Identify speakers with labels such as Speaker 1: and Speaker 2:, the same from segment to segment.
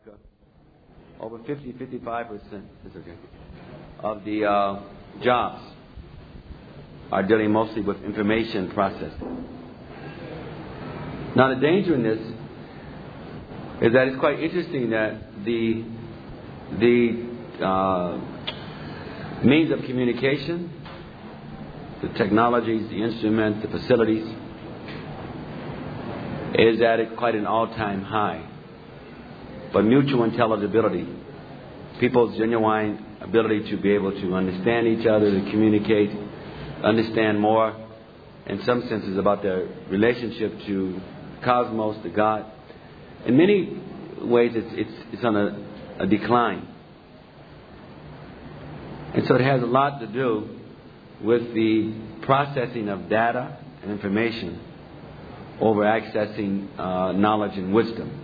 Speaker 1: America, over 55% of the jobs are dealing mostly with information processing. Now the danger in this is that it's quite interesting that the means of communication, the technologies, the instruments, the facilities, is at quite an all-time high. But mutual intelligibility, people's genuine ability to be able to understand each other, to communicate, understand more, in some senses, about their relationship to cosmos, to God. In many ways, it's on a decline. And so it has a lot to do with the processing of data and information over accessing knowledge and wisdom.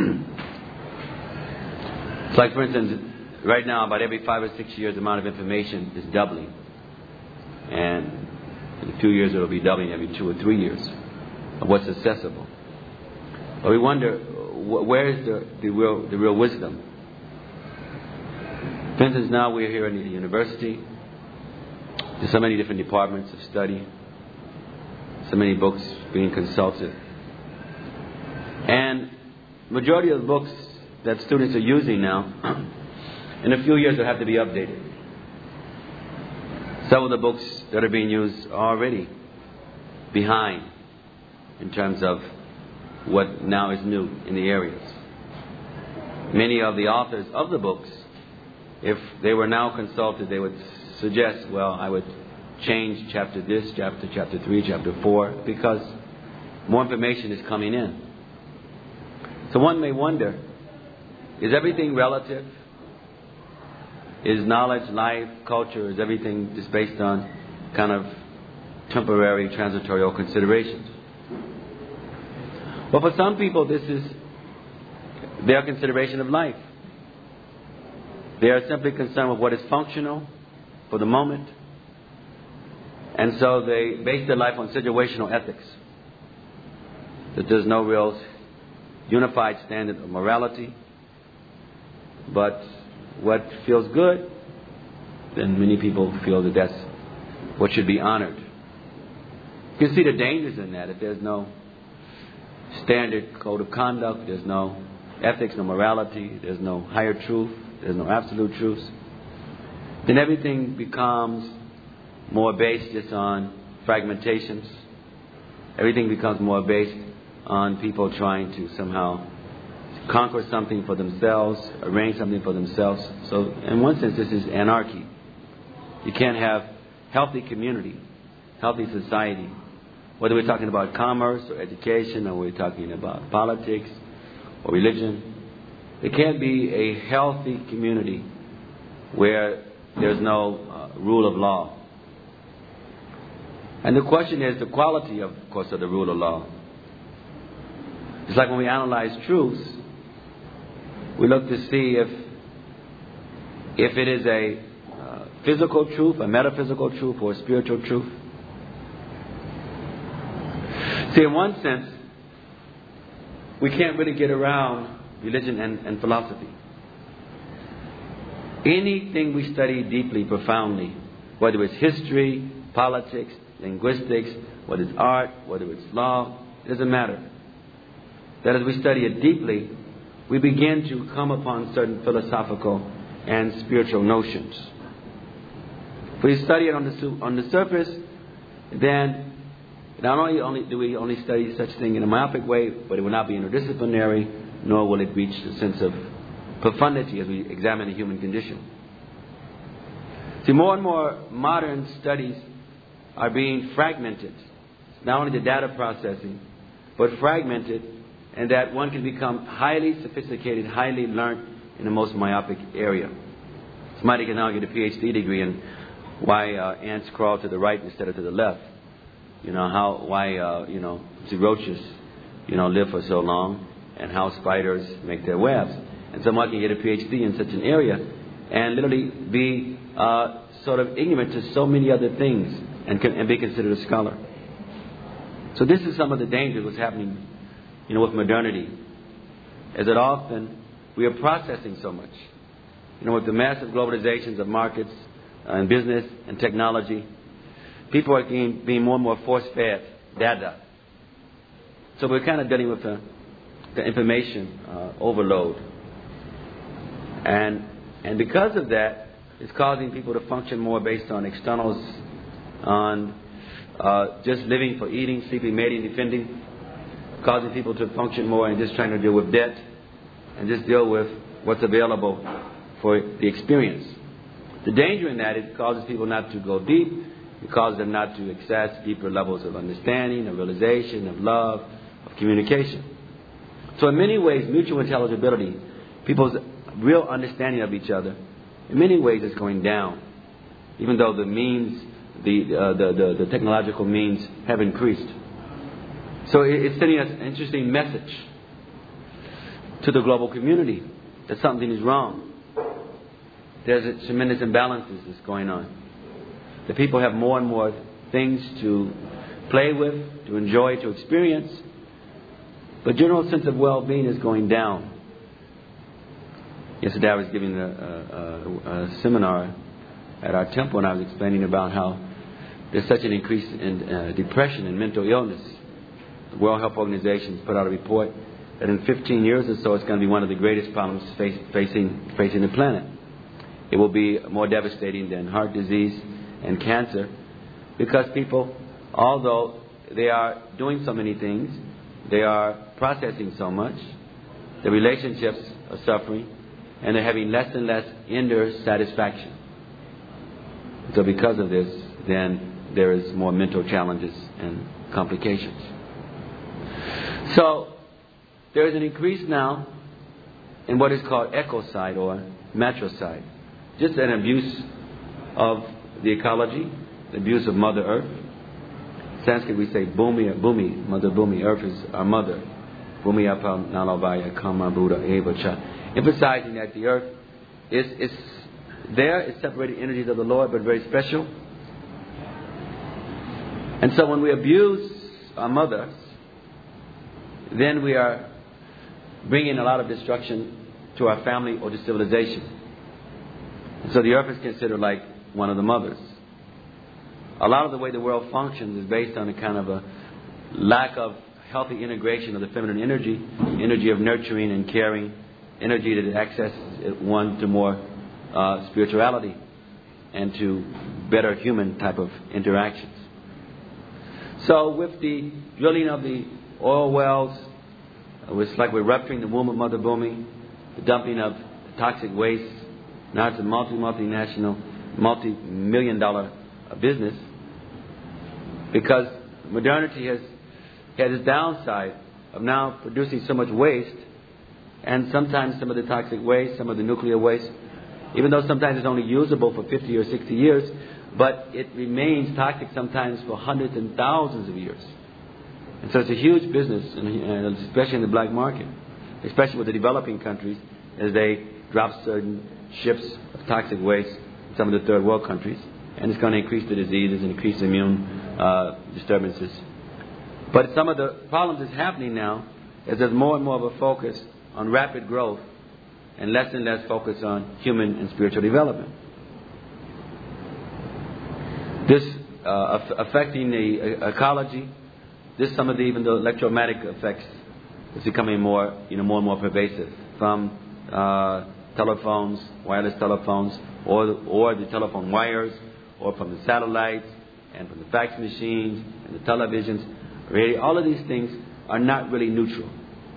Speaker 1: It's like, for instance, right now, about every 5 or 6 years, the amount of information is doubling. And in a few years, it will be doubling every 2 or 3 years of what's accessible. But we wonder, where is the real wisdom? For instance, now we're here in the university. There's so many different departments of study, so many books being consulted. And majority of the books that students are using now, in a few years will have to be updated. Some of the books that are being used are already behind in terms of what now is new in the areas. Many of the authors of the books, if they were now consulted, they would suggest, well, I would change chapter this, chapter 3, chapter 4, because more information is coming in. So one may wonder, is everything relative? Is knowledge, life, culture, is everything just based on kind of temporary, transitory considerations? Well, for some people, this is their consideration of life. They are simply concerned with what is functional for the moment. And so they base their life on situational ethics. That there's no real unified standard of morality. But what feels good, then many people feel that that's what should be honored. You can see the dangers in that. If there's no standard code of conduct, there's no ethics, no morality, there's no higher truth, there's no absolute truth, then everything becomes more based just on fragmentations. Everything becomes more based on people trying to somehow conquer something for themselves, arrange something for themselves. So in one sense, this is anarchy. You can't have healthy community, healthy society, whether we're talking about commerce or education, or we're talking about politics or religion. There can't be a healthy community where there's no rule of law. And the question is the quality, of course, of the rule of law. It's like when we analyze truths, we look to see if it is a physical truth, a metaphysical truth, or a spiritual truth. See, in one sense, we can't really get around religion and philosophy. Anything we study deeply, profoundly, whether it's history, politics, linguistics, whether it's art, whether it's law, it doesn't matter. That as we study it deeply, we begin to come upon certain philosophical and spiritual notions. If we study it on the surface, then not only do we only study such thing in a myopic way, but it will not be interdisciplinary, nor will it reach the sense of profundity as we examine the human condition. See, more and more modern studies are being fragmented. Not only the data processing, but fragmented, and that one can become highly sophisticated, highly learned in the most myopic area. Somebody can now get a PhD degree in why ants crawl to the right instead of to the left. You know, why roaches, live for so long, and how spiders make their webs. And someone can get a PhD in such an area and literally be sort of ignorant to so many other things and be considered a scholar. So this is some of the dangers what's happening, with modernity. Is that often we are processing so much. With the massive globalizations of markets and business and technology, people are being more and more force-fed data. So we're kind of dealing with the information overload. And because of that, it's causing people to function more based on externals, on just living for eating, sleeping, mating, defending, causing people to function more and just trying to deal with debt and just deal with what's available for the experience. The danger in that, it causes people not to go deep. It causes them not to access deeper levels of understanding, of realization, of love, of communication. So in many ways, mutual intelligibility, people's real understanding of each other, in many ways is going down, even though the means, the technological means have increased. So it's sending us an interesting message to the global community that something is wrong. There's a tremendous imbalances that's going on. The people have more and more things to play with, to enjoy, to experience. But general sense of well-being is going down. Yesterday I was giving a seminar at our temple, and I was explaining about how there's such an increase in depression and mental illness. The World Health Organization put out a report that in 15 years or so it's going to be one of the greatest problems facing the planet. It will be more devastating than heart disease and cancer, because people, although they are doing so many things, they are processing so much, the relationships are suffering, and they're having less and less inner satisfaction. So because of this, then there is more mental challenges and complications. So there is an increase now in what is called ecocide or matricide. Just an abuse of the ecology, the abuse of Mother Earth. In Sanskrit we say Bhumi, Mother Bhumi. Earth is our mother. Bhumi apam nalavaya kama buddha eva cha. Emphasizing that the earth is there, it's separated energies of the Lord, but very special. And so when we abuse our mothers, then we are bringing a lot of destruction to our family or to civilization. So the earth is considered like one of the mothers. A lot of the way the world functions is based on a kind of a lack of healthy integration of the feminine energy of nurturing and caring, energy that accesses one to more spirituality and to better human type of interactions. So with the drilling of the oil wells, it's like we're rupturing the womb of Mother Bhumi, the dumping of toxic waste. Now it's a multinational, multi-million-dollar business, because modernity has had its downside of now producing so much waste, and sometimes some of the toxic waste, some of the nuclear waste, even though sometimes it's only usable for 50 or 60 years, but it remains toxic sometimes for hundreds and thousands of years. And so it's a huge business, and especially in the black market, especially with the developing countries, as they drop certain ships of toxic waste in some of the third world countries, and it's going to increase the diseases and increase immune disturbances. But some of the problems that's happening now is there's more and more of a focus on rapid growth and less focus on human and spiritual development. This affecting the ecology, some of even the electromagnetic effects is becoming more and more pervasive, from telephones, wireless telephones, or the telephone wires, or from the satellites, and from the fax machines, and the televisions, radio. All of these things are not really neutral.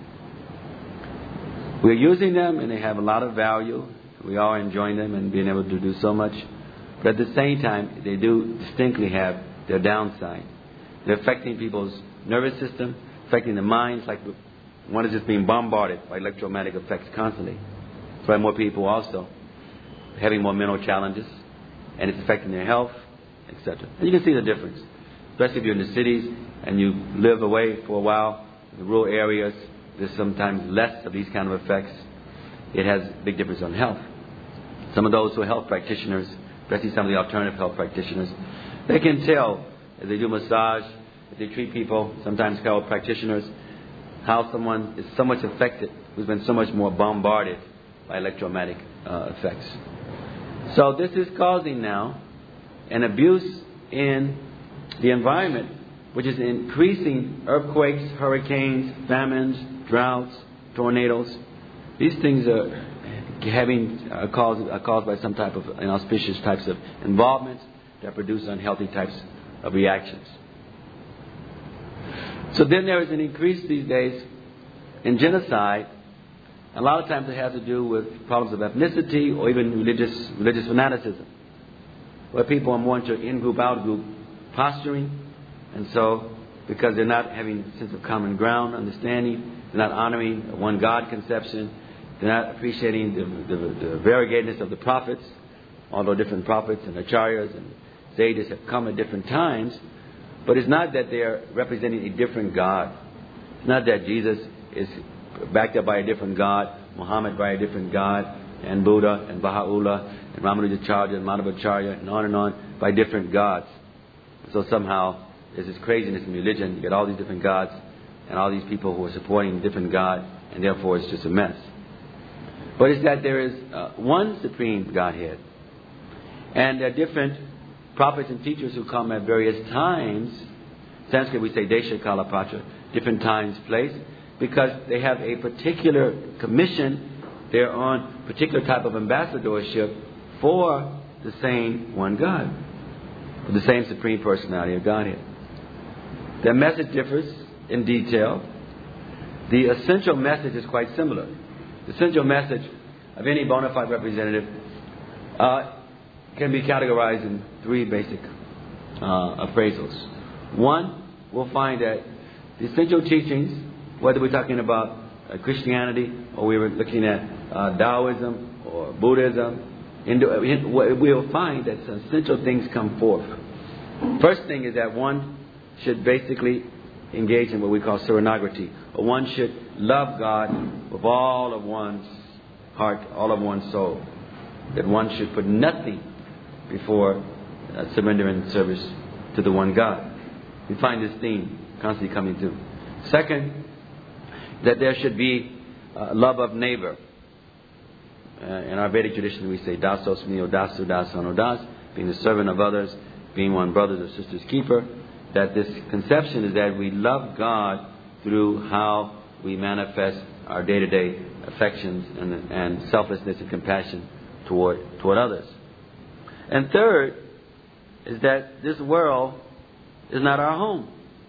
Speaker 1: We're using them, and they have a lot of value. We are enjoying them and being able to do so much. But at the same time, they do distinctly have their downside. They're affecting people's nervous system, affecting the minds, like one is just being bombarded by electromagnetic effects constantly. So more people also having more mental challenges, and it's affecting their health, etc. And you can see the difference, especially if you're in the cities and you live away for a while. In the rural areas, there's sometimes less of these kind of effects. It has a big difference on health. Some of those who are health practitioners, especially some of the alternative health practitioners, they can tell as they do massage, as they treat people, sometimes health practitioners, how someone is so much affected, who's been so much more bombarded by electromagnetic effects. So this is causing now an abuse in the environment, which is increasing earthquakes, hurricanes, famines, droughts, tornadoes. These things are caused by some type of inauspicious types of involvements that produce unhealthy types of reactions. So then there is an increase these days in genocide. A lot of times it has to do with problems of ethnicity or even religious fanaticism, where people are more into in-group, out-group posturing. And so, because they're not having a sense of common ground, understanding, they're not honoring one God conception, they're not appreciating the variegatedness of the prophets, although different prophets and acharyas and sages have come at different times. But it's not that they're representing a different God. It's not that Jesus is backed up by a different God, Muhammad by a different God, and Buddha and Baha'u'llah and Ramanujacharya and Madhvacharya and on by different gods. So somehow there's this craziness in religion. You get all these different gods and all these people who are supporting different God, and therefore it's just a mess. But it's that there is one supreme Godhead, and there are different prophets and teachers who come at various times. Sanskrit we say Desha Kala Patra, different times, place, because they have a particular commission. They're on particular type of ambassadorship for the same one God, for the same supreme personality of Godhead. Their message differs in detail. The essential message is quite similar. The essential message of any bona fide representative can be categorized in three basic appraisals. One, we'll find that the essential teachings, whether we're talking about Christianity or we were looking at Taoism or Buddhism, we'll find that some essential things come forth. First thing is that one should basically engage in what we call serenography, or one should love God with all of one's heart, all of one's soul. That one should put nothing before surrendering service to the one God. We find this theme constantly coming through. Second, that there should be love of neighbor. In our Vedic tradition we say dasos mio dasu dasano das, being the servant of others, being one brother's or sister's keeper. That this conception is that we love God through how we manifest our day-to-day affections and selflessness and compassion toward others. And third is that this world is not our home.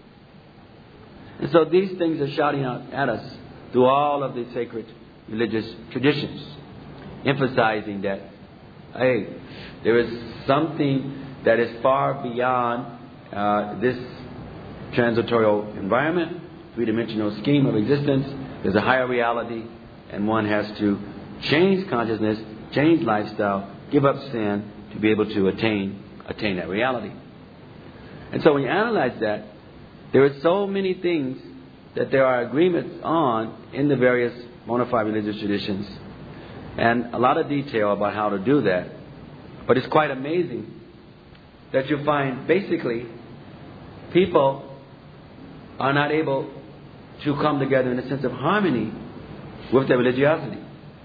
Speaker 1: And so these things are shouting out at us through all of the sacred religious traditions, emphasizing that, hey, there is something that is far beyond this transitorial environment, three-dimensional scheme of existence. There's a higher reality, and one has to change consciousness, change lifestyle, give up sin to be able to attain that reality. And so when you analyze that, there are so many things that there are agreements on in the various bona fide religious traditions, and a lot of detail about how to do that. But it's quite amazing that you find basically people are not able to come together in a sense of harmony with their religiosity.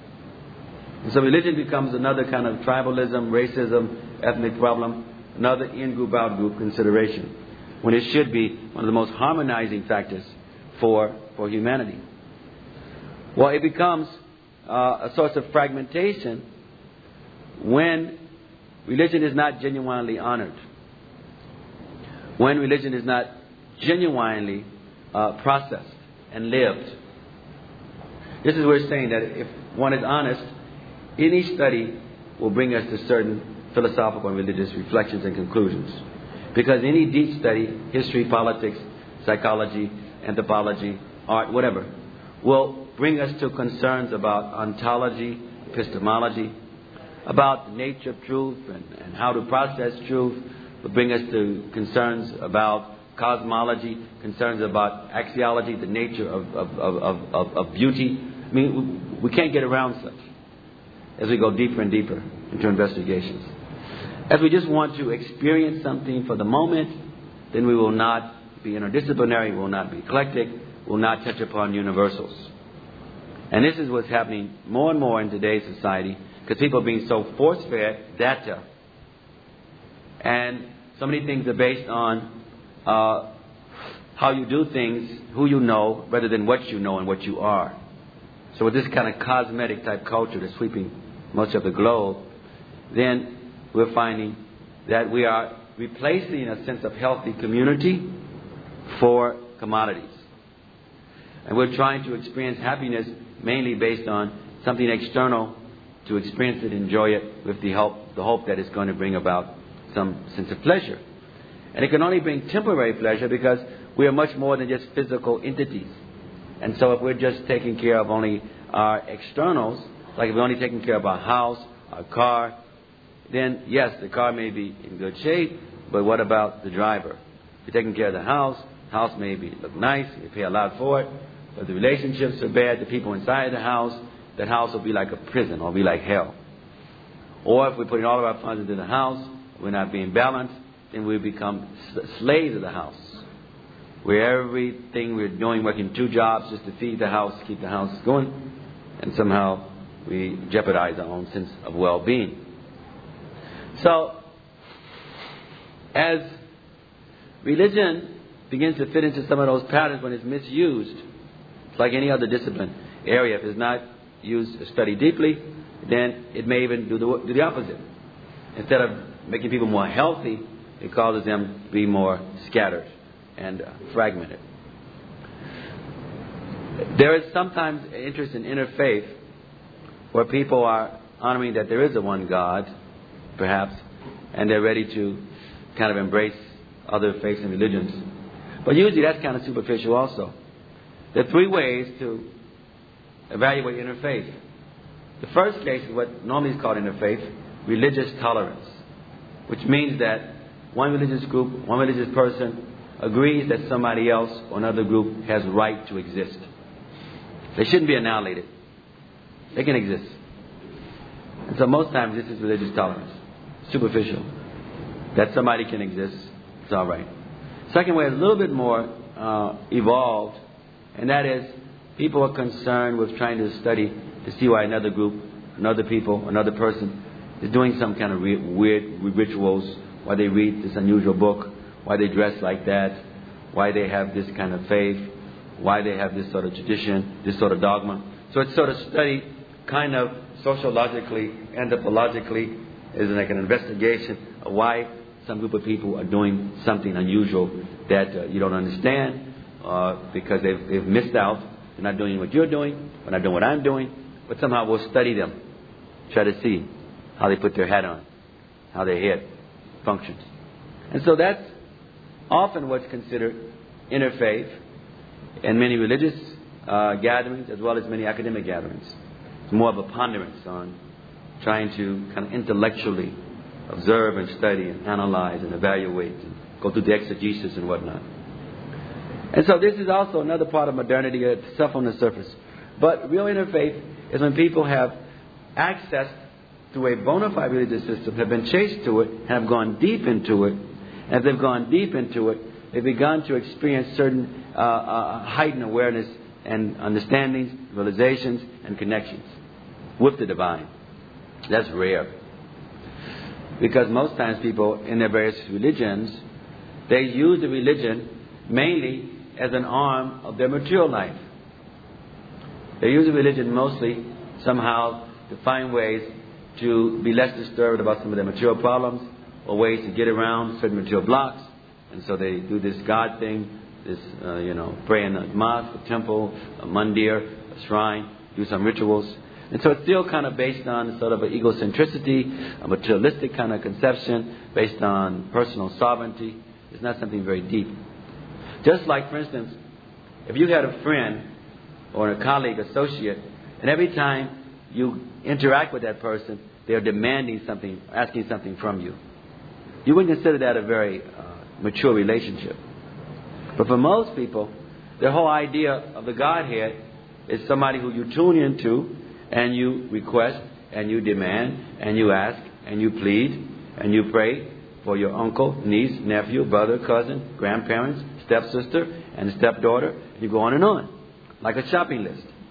Speaker 1: And so religion becomes another kind of tribalism, racism, ethnic problem, another in-group, out-group consideration, when it should be one of the most harmonizing factors for humanity. Well, it becomes a source of fragmentation when religion is not genuinely honored, when religion is not genuinely processed and lived. This is where we're saying that if one is honest, any study will bring us to certain philosophical and religious reflections and conclusions. Because any deep study, history, politics, psychology, anthropology, art, whatever, will bring us to concerns about ontology, epistemology, about the nature of truth and how to process truth, will bring us to concerns about cosmology, concerns about axiology, the nature of beauty. I mean, we can't get around such as we go deeper and deeper into investigations. If we just want to experience something for the moment, then we will not be interdisciplinary, we will not be eclectic, we will not touch upon universals. And this is what's happening more and more in today's society, because people are being so force-fed data. And so many things are based on how you do things, who you know, rather than what you know and what you are. So with this kind of cosmetic type culture that's sweeping much of the globe, then we're finding that we are replacing a sense of healthy community for commodities. And we're trying to experience happiness mainly based on something external, to experience it, enjoy it, with the hope that it's going to bring about some sense of pleasure. And it can only bring temporary pleasure because we are much more than just physical entities. And so if we're just taking care of only our externals, like if we're only taking care of our house, our car, then yes, the car may be in good shape, but what about the driver? If you're taking care of the house may look nice, you pay a lot for it, but the relationships are bad, the people inside the house, that house will be like a prison or be like hell. Or if we're putting all of our funds into the house, we're not being balanced, then we become slaves of the house. Where everything we're doing, working 2 jobs just to feed the house, keep the house going, and somehow we jeopardize our own sense of well-being. So, as religion begins to fit into some of those patterns when it's misused, it's like any other discipline area. If it's not used, studied deeply, then it may even do the opposite. Instead of making people more healthy, it causes them to be more scattered and fragmented. There is sometimes interest in interfaith, where people are honoring that there is a one God, perhaps, and they're ready to kind of embrace other faiths and religions. But usually that's kind of superficial also. There are 3 ways to evaluate interfaith. The first case is what normally is called interfaith, religious tolerance, which means that one religious group, one religious person agrees that somebody else or another group has right to exist. They shouldn't be annihilated. They can exist. And so most times this is religious tolerance. Superficial. That somebody can exist, it's all right. Second way is a little bit more evolved, and that is people are concerned with trying to study to see why another group, another people, another person is doing some kind of weird rituals, why they read this unusual book, why they dress like that, why they have this kind of faith, why they have this sort of tradition, this sort of dogma. So it's sort of studied kind of sociologically, anthropologically, is like an investigation of why some group of people are doing something unusual that you don't understand, because they've missed out. They're not doing what you're doing, they're not doing what I'm doing, but somehow we'll study them, try to see how they put their hat on, how their head functions. And so that's often what's considered interfaith in many religious gatherings as well as many academic gatherings. It's more of a ponderance on trying to kind of intellectually observe and study and analyze and evaluate and go through the exegesis and whatnot. And so this is also another part of modernity, itself on the surface. But real interfaith is when people have access to a bona fide religious system, have been chased to it, have gone deep into it. And as they've gone deep into it, they've begun to experience certain heightened awareness and understandings, realizations, and connections with the divine. That's rare. Because most times people in their various religions, they use the religion mainly as an arm of their material life. They use the religion mostly somehow to find ways to be less disturbed about some of their material problems or ways to get around certain material blocks. And so they do this God thing, this, pray in a mosque, a temple, a mandir, a shrine, do some rituals. And so it's still kind of based on sort of an egocentricity, a materialistic kind of conception based on personal sovereignty. It's not something very deep. Just like, for instance, if you had a friend or a colleague, associate, and every time you interact with that person, they are demanding something, asking something from you, you wouldn't consider that a very mature relationship. But for most people, their whole idea of the Godhead is somebody who you tune into and you request and you demand and you ask and you plead and you pray for your uncle, niece, nephew, brother, cousin, grandparents, stepsister and stepdaughter. You go on, like a shopping list.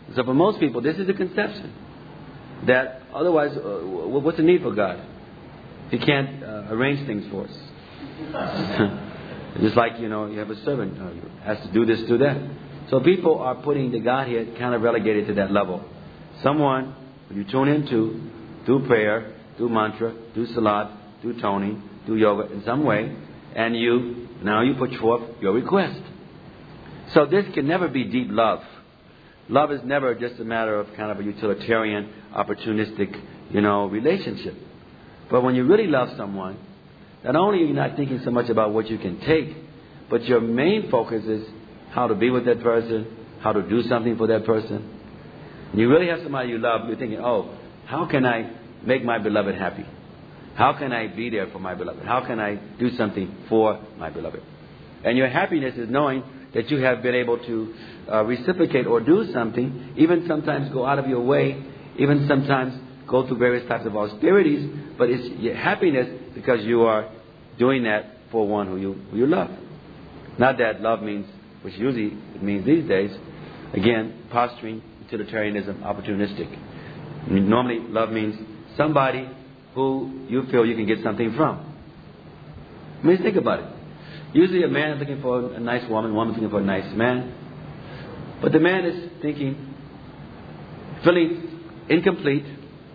Speaker 1: So for most people, this is the conception. That otherwise, what's the need for God? He can't arrange things for us. Just like, you have a servant who has to do this, do that. So people are putting the Godhead kind of relegated to that level. Someone who you tune into through prayer, through mantra, through salat, through toning, through yoga in some way, and you put forth your request. So this can never be deep love. Love is never just a matter of kind of a utilitarian, opportunistic, relationship. But when you really love someone, not only are you not thinking so much about what you can take, but your main focus is how to be with that person, how to do something for that person. When you really have somebody you love, you're thinking, how can I make my beloved happy? How can I be there for my beloved? How can I do something for my beloved? And your happiness is knowing that you have been able to reciprocate or do something, even sometimes go out of your way, even sometimes go through various types of austerities, but it's your happiness because you are doing that for one who you love. Not that love means, which usually it means these days, again, posturing, utilitarianism, opportunistic. Normally, love means somebody who you feel you can get something from. I mean, think about it. Usually a man is looking for a nice woman, a woman is looking for a nice man. But the man is thinking, feeling incomplete,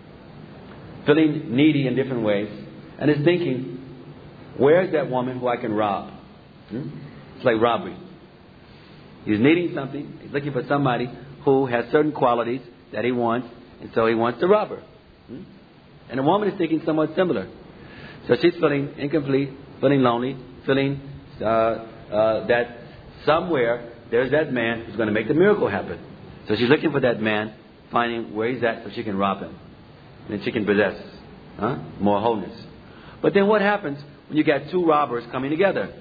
Speaker 1: feeling needy in different ways, and is thinking, where's that woman who I can rob? It's like robbery. He's needing something. He's looking for somebody who has certain qualities that he wants, and so he wants to rob her. And the woman is thinking somewhat similar. So she's feeling incomplete, feeling lonely, feeling that somewhere there's that man who's going to make the miracle happen. So she's looking for that man, finding where he's at so she can rob him. And then she can possess more wholeness. But then what happens when you got two robbers coming together?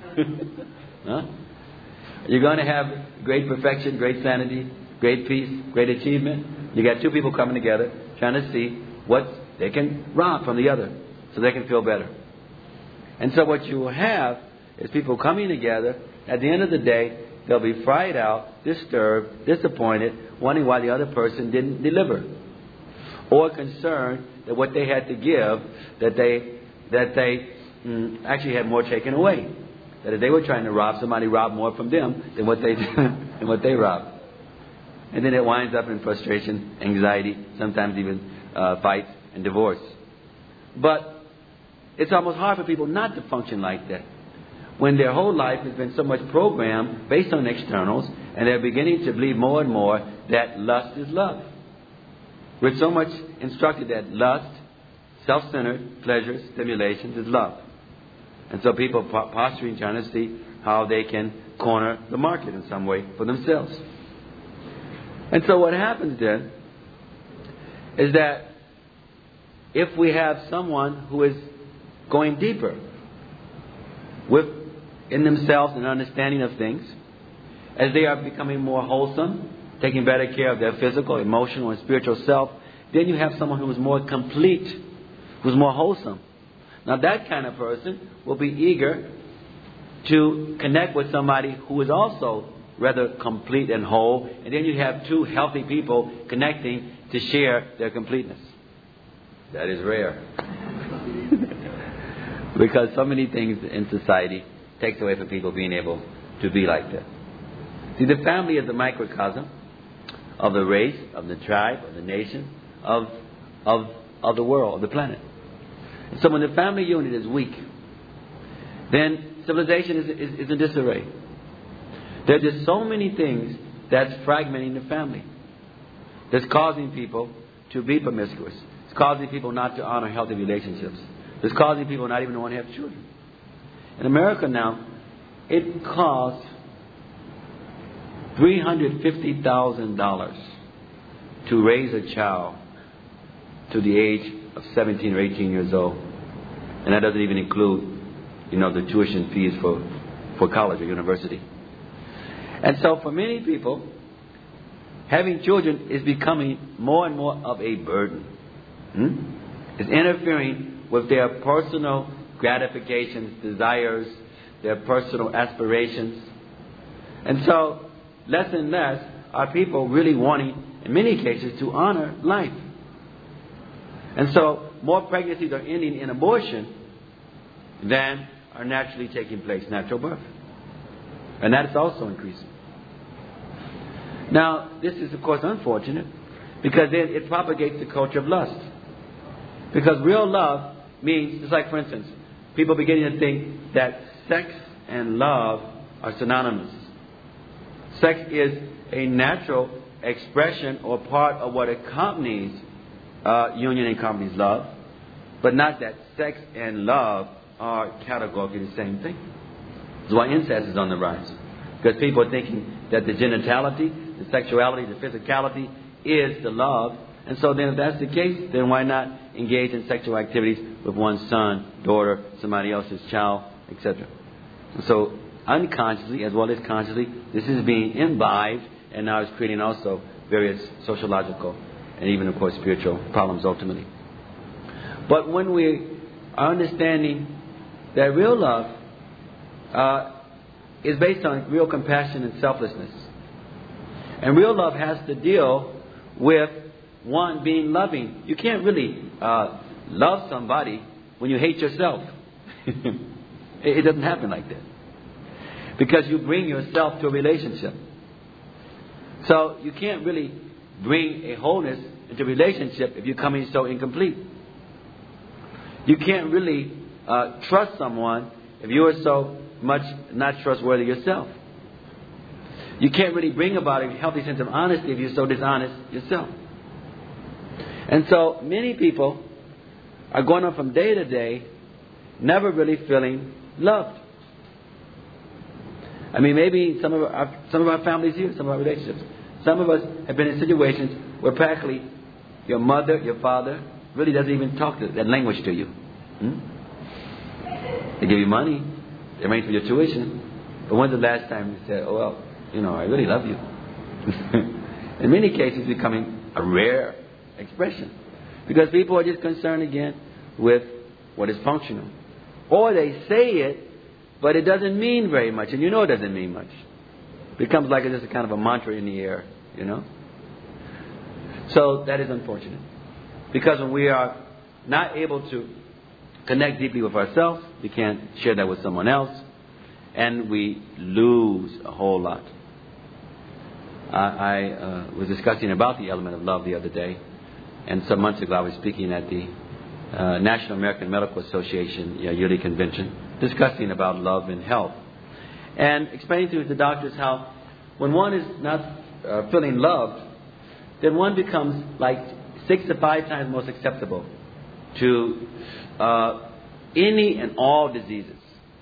Speaker 1: You're going to have great perfection, great sanity, great peace, great achievement. You got two people coming together trying to see what they can rob from the other so they can feel better. And so what you will have is people coming together. At the end of the day, they'll be fried out, disturbed, disappointed, wondering why the other person didn't deliver. Or concerned that what they had to give, that they actually had more taken away. That if they were trying to rob, somebody robbed more from them than what they robbed. And then it winds up in frustration, anxiety, sometimes even fights and divorce. But it's almost hard for people not to function like that when their whole life has been so much programmed based on externals, and they're beginning to believe more and more that lust is love. We're so much instructed that lust, self-centered pleasures, stimulations is love. And so people posturing, trying to see how they can corner the market in some way for themselves. And so what happens then is that if we have someone who is going deeper in themselves and understanding of things, as they are becoming more wholesome, taking better care of their physical, emotional, and spiritual self, then you have someone who is more complete, who's more wholesome. Now that kind of person will be eager to connect with somebody who is also rather complete and whole, and then you have two healthy people connecting to share their completeness. That is rare. Because so many things in society takes away from people being able to be like that. See, the family is the microcosm of the race, of the tribe, of the nation, of the world, of the planet. And so when the family unit is weak, then civilization is in disarray. There are just so many things that's fragmenting the family, that's causing people to be promiscuous. It's causing people not to honor healthy relationships. It's causing people not even to want to have children. In America now, it costs $350,000 to raise a child to the age of 17 or 18 years old. And that doesn't even include, the tuition fees for college or university. And so for many people, having children is becoming more and more of a burden. It's interfering with their personal gratifications, desires, their personal aspirations. And so less and less are people really wanting, in many cases, to honor life. And so, more pregnancies are ending in abortion than are naturally taking place, natural birth. And that is also increasing. Now, this is, of course, unfortunate, because then it propagates the culture of lust. Because real love means, just like, for instance, people beginning to think that sex and love are synonymous. Sex is a natural expression or part of what accompanies union and accompanies love, but not that sex and love are categorically the same thing. That's why incest is on the rise. Because people are thinking that the genitality, the sexuality, the physicality is the love. And so then if that's the case, then why not engage in sexual activities with one's son, daughter, somebody else's child, etc. So unconsciously as well as consciously, this is being imbibed, and now it's creating also various sociological and even, of course, spiritual problems ultimately. But when we are understanding that real love is based on real compassion and selflessness. And real love has to deal with one being loving. You can't really love somebody when you hate yourself. It doesn't happen like that. Because you bring yourself to a relationship. So you can't really bring a wholeness into a relationship if you're coming so incomplete. You can't really trust someone if you are so much not trustworthy yourself. You can't really bring about a healthy sense of honesty if you're so dishonest yourself. And so many people are going on from day to day never really feeling loved. I mean, maybe some of our families here, some of our relationships, some of us have been in situations where practically your mother, your father really doesn't even talk that language to you. They give you money, they arrange for your tuition, but when's the last time you said, oh well, I really love you? In many cases, it's becoming a rare expression. Because people are just concerned again with what is functional. Or they say it, but it doesn't mean very much. And it doesn't mean much. It becomes like it's just a kind of a mantra in the air, So that is unfortunate. Because when we are not able to connect deeply with ourselves, we can't share that with someone else, and we lose a whole lot. I was discussing about the element of love the other day, and some months ago I was speaking at the National American Medical Association yearly convention, discussing about love and health, and explaining to the doctors how when one is not feeling loved, then one becomes like 6 to 5 times more susceptible to any and all diseases.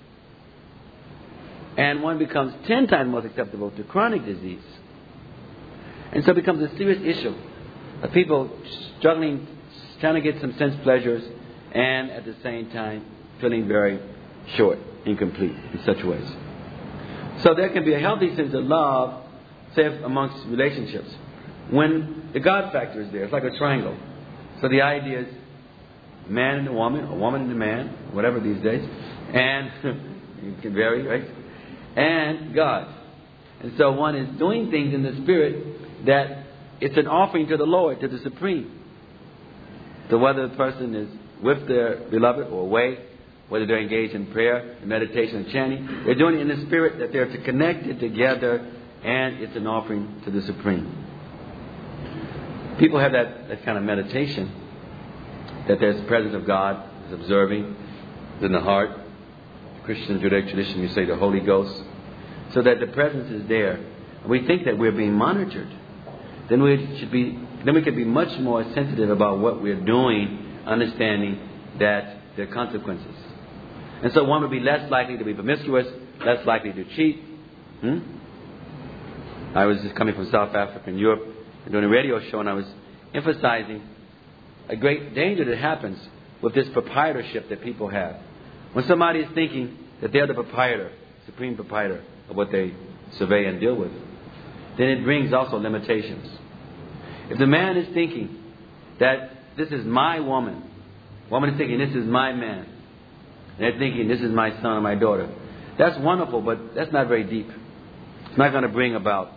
Speaker 1: And one becomes 10 times more susceptible to chronic disease. And so it becomes a serious issue of people struggling, trying to get some sense pleasures, and at the same time feeling very short, incomplete in such ways. So there can be a healthy sense of love, say, amongst relationships, when the God factor is there. It's like a triangle. So the idea is man and a woman, or woman and a man, whatever these days, and it can vary, right? And God. And so one is doing things in the Spirit that it's an offering to the Lord, to the Supreme. So whether the person is with their beloved or away, whether they're engaged in prayer, in meditation, and chanting, they're doing it in the Spirit that they're connected together, and it's an offering to the Supreme. People have that kind of meditation, that there's the presence of God is observing in the heart. Christian Judaic tradition, you say the Holy Ghost, so that the presence is there. And we think that we're being monitored. Then we can be much more sensitive about what we're doing, understanding that there are consequences. And so one would be less likely to be promiscuous, less likely to cheat. I was just coming from South Africa and Europe and doing a radio show, and I was emphasizing a great danger that happens with this proprietorship that people have. When somebody is thinking that they're the proprietor, supreme proprietor of what they survey and deal with, then it brings also limitations. If the man is thinking that this is my woman, woman is thinking this is my man, and they're thinking this is my son or my daughter, that's wonderful, but that's not very deep. It's not going to bring about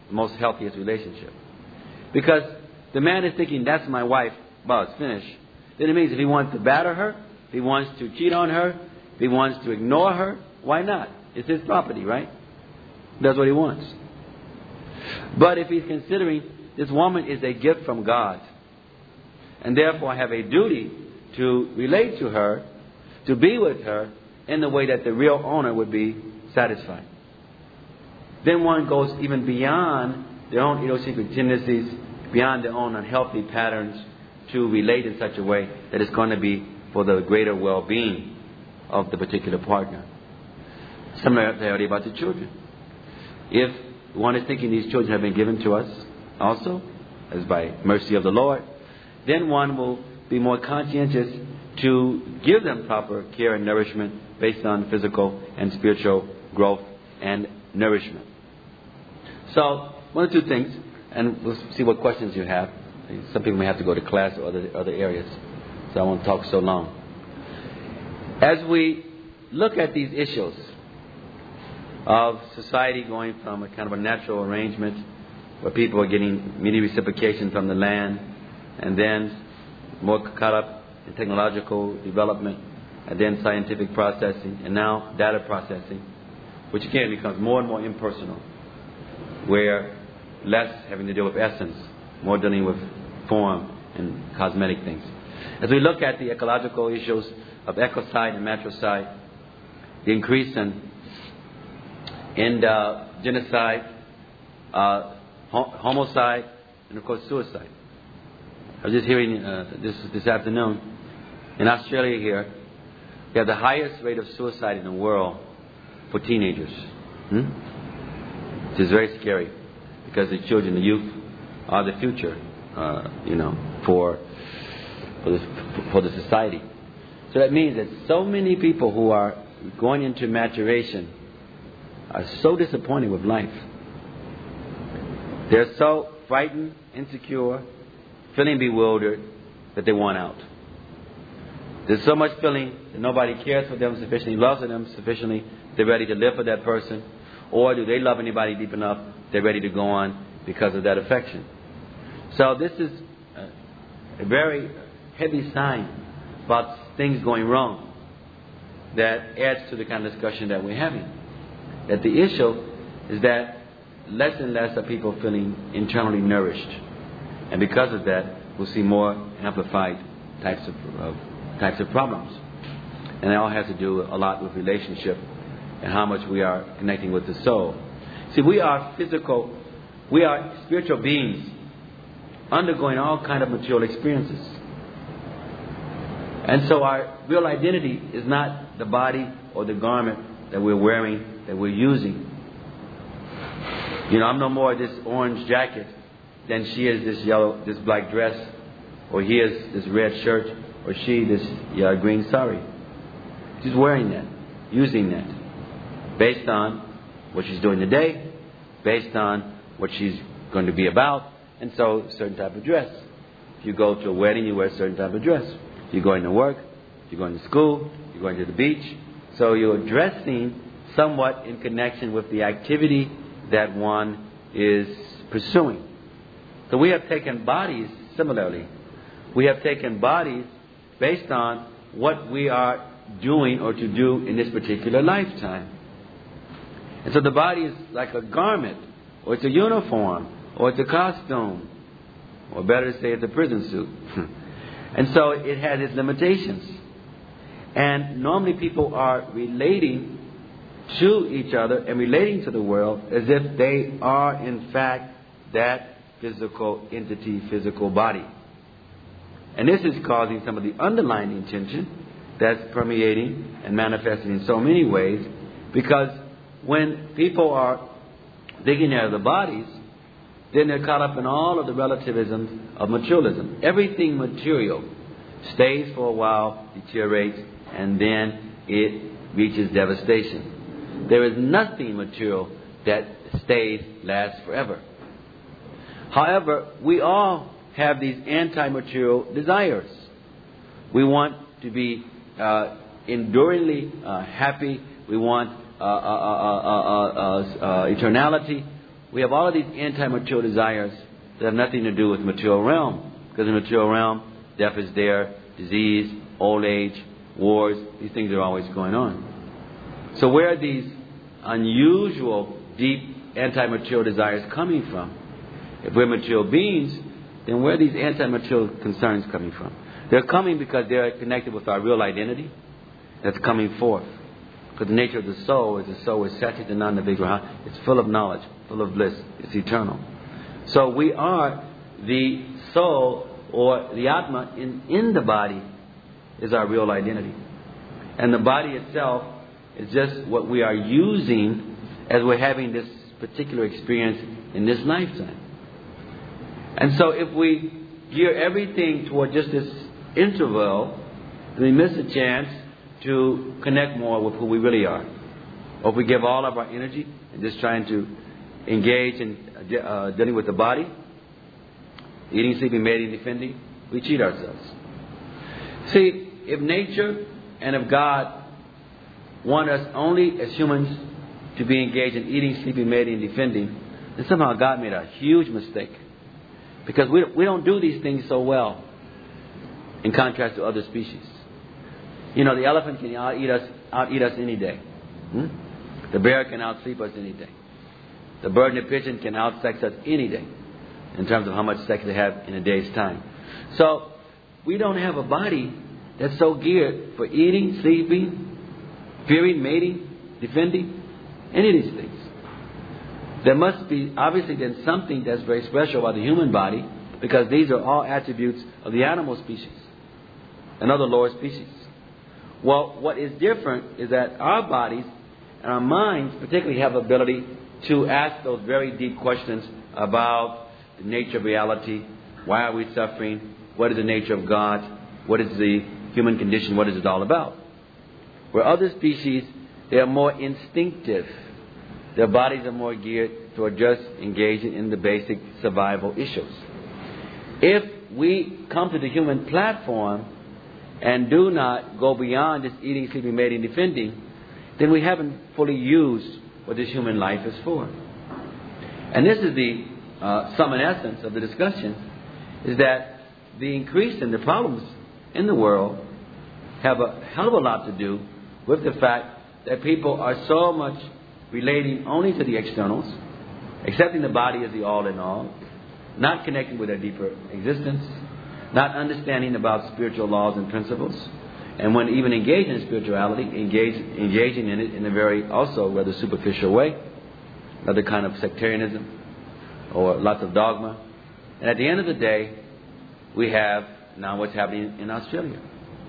Speaker 1: the most healthiest relationship. Because the man is thinking, that's my wife, well, it's finished. Then it means if he wants to batter her, if he wants to cheat on her, if he wants to ignore her, why not? It's his property, right? That's what he wants. But if he's considering this woman is a gift from God, and therefore I have a duty to relate to her, to be with her, in the way that the real owner would be satisfied. Then one goes even beyond their own idiosyncratic tendencies, beyond their own unhealthy patterns, to relate in such a way that it's going to be for the greater well-being of the particular partner. Similarly about the children. If one is thinking these children have been given to us also, as by mercy of the Lord, then one will be more conscientious to give them proper care and nourishment based on physical and spiritual growth and nourishment. So, one or two things, and we'll see what questions you have. Some people may have to go to class or other areas, so I won't talk so long. As we look at these issues of society going from a kind of a natural arrangement where people are getting immediate reciprocation from the land, and then more caught up in technological development, and then scientific processing, and now data processing, which again becomes more and more impersonal, where less having to deal with essence, more dealing with form and cosmetic things. As we look at the ecological issues of ecocide and matricide, the increase in genocide, homicide, and of course suicide. I was just hearing this afternoon, in Australia here, we have the highest rate of suicide in the world for teenagers. Which is very scary, because the children, the youth, are the future, for the society. So that means that so many people who are going into maturation are so disappointed with life. They're so frightened, insecure, feeling bewildered that they want out. There's so much feeling that nobody cares for them sufficiently, loves them sufficiently, they're ready to live for that person. Or do they love anybody deep enough, they're ready to go on because of that affection. So this is a very heavy sign about things going wrong that adds to the kind of discussion that we're having. That the issue is that less and less are people feeling internally nourished. And because of that, we'll see more amplified types of problems. And it all has to do a lot with relationship and how much we are connecting with the soul. See, we are spiritual beings undergoing all kind of material experiences. And so our real identity is not the body or the garment that we're wearing, that we're using. I'm no more this orange jacket than she is this black dress, or he is this red shirt, or she this green sari. She's wearing that, using that, based on what she's doing today, based on what she's going to be about, and so a certain type of dress. If you go to a wedding, you wear a certain type of dress. If you're going to work, if you're going to school, you're going to the beach. So you're dressing somewhat in connection with the activity that one is pursuing. So we have taken bodies similarly. We have taken bodies based on what we are doing or to do in this particular lifetime. And so the body is like a garment, or it's a uniform, or it's a costume, or better to say it's a prison suit. And so it has its limitations. And normally people are relating to each other and relating to the world as if they are in fact that physical entity, physical body. And this is causing some of the underlying intention that's permeating and manifesting in so many ways, because when people are digging out of the bodies, then they're caught up in all of the relativisms of materialism. Everything material stays for a while, deteriorates, and then it reaches devastation. There is nothing material that lasts forever. However, we all have these anti-material desires. We want to be enduringly happy. We want eternality. we have all of these anti-material desires that have nothing to do with the material realm. Because in the material realm, death is there, disease, old age, wars, these things are always going on. So where are these unusual, deep anti-material desires coming from? If we're material beings, then where are these anti-material concerns coming from? They're coming because they're connected with our real identity that's coming forth. Because the nature of the soul is Satchit Ananda Vigraha. It's full of knowledge, full of bliss. It's eternal. So we are the soul, or the Atma in the body is our real identity. And the body itself is just what we are using as we're having this particular experience in this lifetime. And so if we gear everything toward just this interval, then we miss a chance to connect more with who we really are. Or if we give all of our energy and just trying to engage in dealing with the body, eating, sleeping, mating, defending, we cheat ourselves. See, if nature and if God want us only as humans to be engaged in eating, sleeping, mating, and defending, then somehow God made a huge mistake. Because we don't do these things so well in contrast to other species. You know, the elephant can out-eat us any day. The bear can out-sleep us any day. The bird and the pigeon can out-sex us any day in terms of how much sex they have in a day's time. So we don't have a body that's so geared for eating, sleeping, fearing, mating, defending, any of these things. There must be obviously then something that's very special about the human body, because these are all attributes of the animal species and other lower species. Well, what is different is that our bodies and our minds particularly have the ability to ask those very deep questions about the nature of reality. Why are we suffering? What is the nature of God? What is the human condition? What is it all about? Where other species, they are more instinctive. Their bodies are more geared toward just engaging in the basic survival issues. If we come to the human platform and do not go beyond just eating, sleeping, mating, defending, then we haven't fully used what this human life is for. And this is the sum and essence of the discussion, is that the increase in the problems in the world have a hell of a lot to do with the fact that people are so much relating only to the externals, accepting the body as the all in all, not connecting with their deeper existence, not understanding about spiritual laws and principles, and when even engaging in spirituality, engaging in it in a very also rather superficial way, another kind of sectarianism or lots of dogma. And at the end of the day, we have now what's happening in Australia,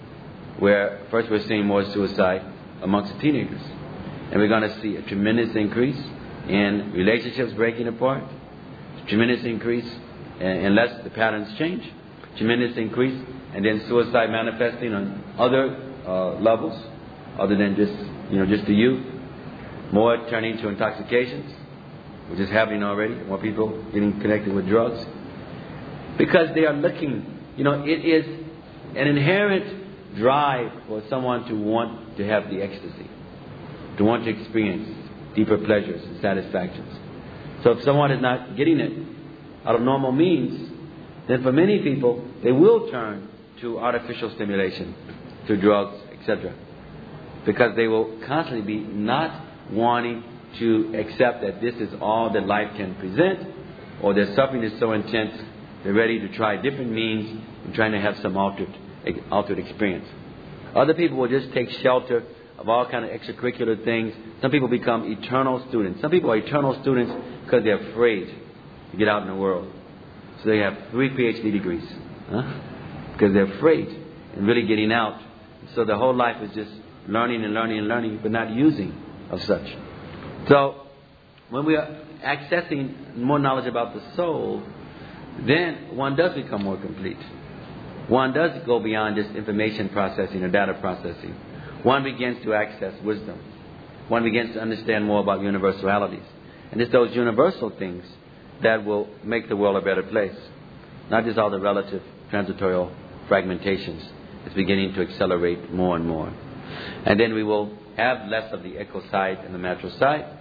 Speaker 1: where first we're seeing more suicide amongst the teenagers, and we're going to see a tremendous increase in relationships breaking apart, tremendous increase unless the patterns change, tremendous increase, and then suicide manifesting on other levels other than just the youth, more turning to intoxications, which is happening already, more people getting connected with drugs, because they are looking, it is an inherent drive for someone to want to have the ecstasy, to want to experience deeper pleasures and satisfactions. So if someone is not getting it out of normal means, then for many people, they will turn to artificial stimulation, to drugs, etc. Because they will constantly be not wanting to accept that this is all that life can present, or their suffering is so intense, they're ready to try different means and trying to have some altered experience. Other people will just take shelter of all kind of extracurricular things. Some people become eternal students. Some people are eternal students because they're afraid to get out in the world. So they have 3 PhD degrees. Because they're afraid and really getting out. So their whole life is just learning and learning and learning, but not using of such. So when we are accessing more knowledge about the soul, then one does become more complete. One does go beyond just information processing or data processing. One begins to access wisdom. One begins to understand more about universalities. And it's those universal things that will make the world a better place. Not just all the relative transitorial fragmentations. It's beginning to accelerate more and more. And then we will have less of the echo side and the material side.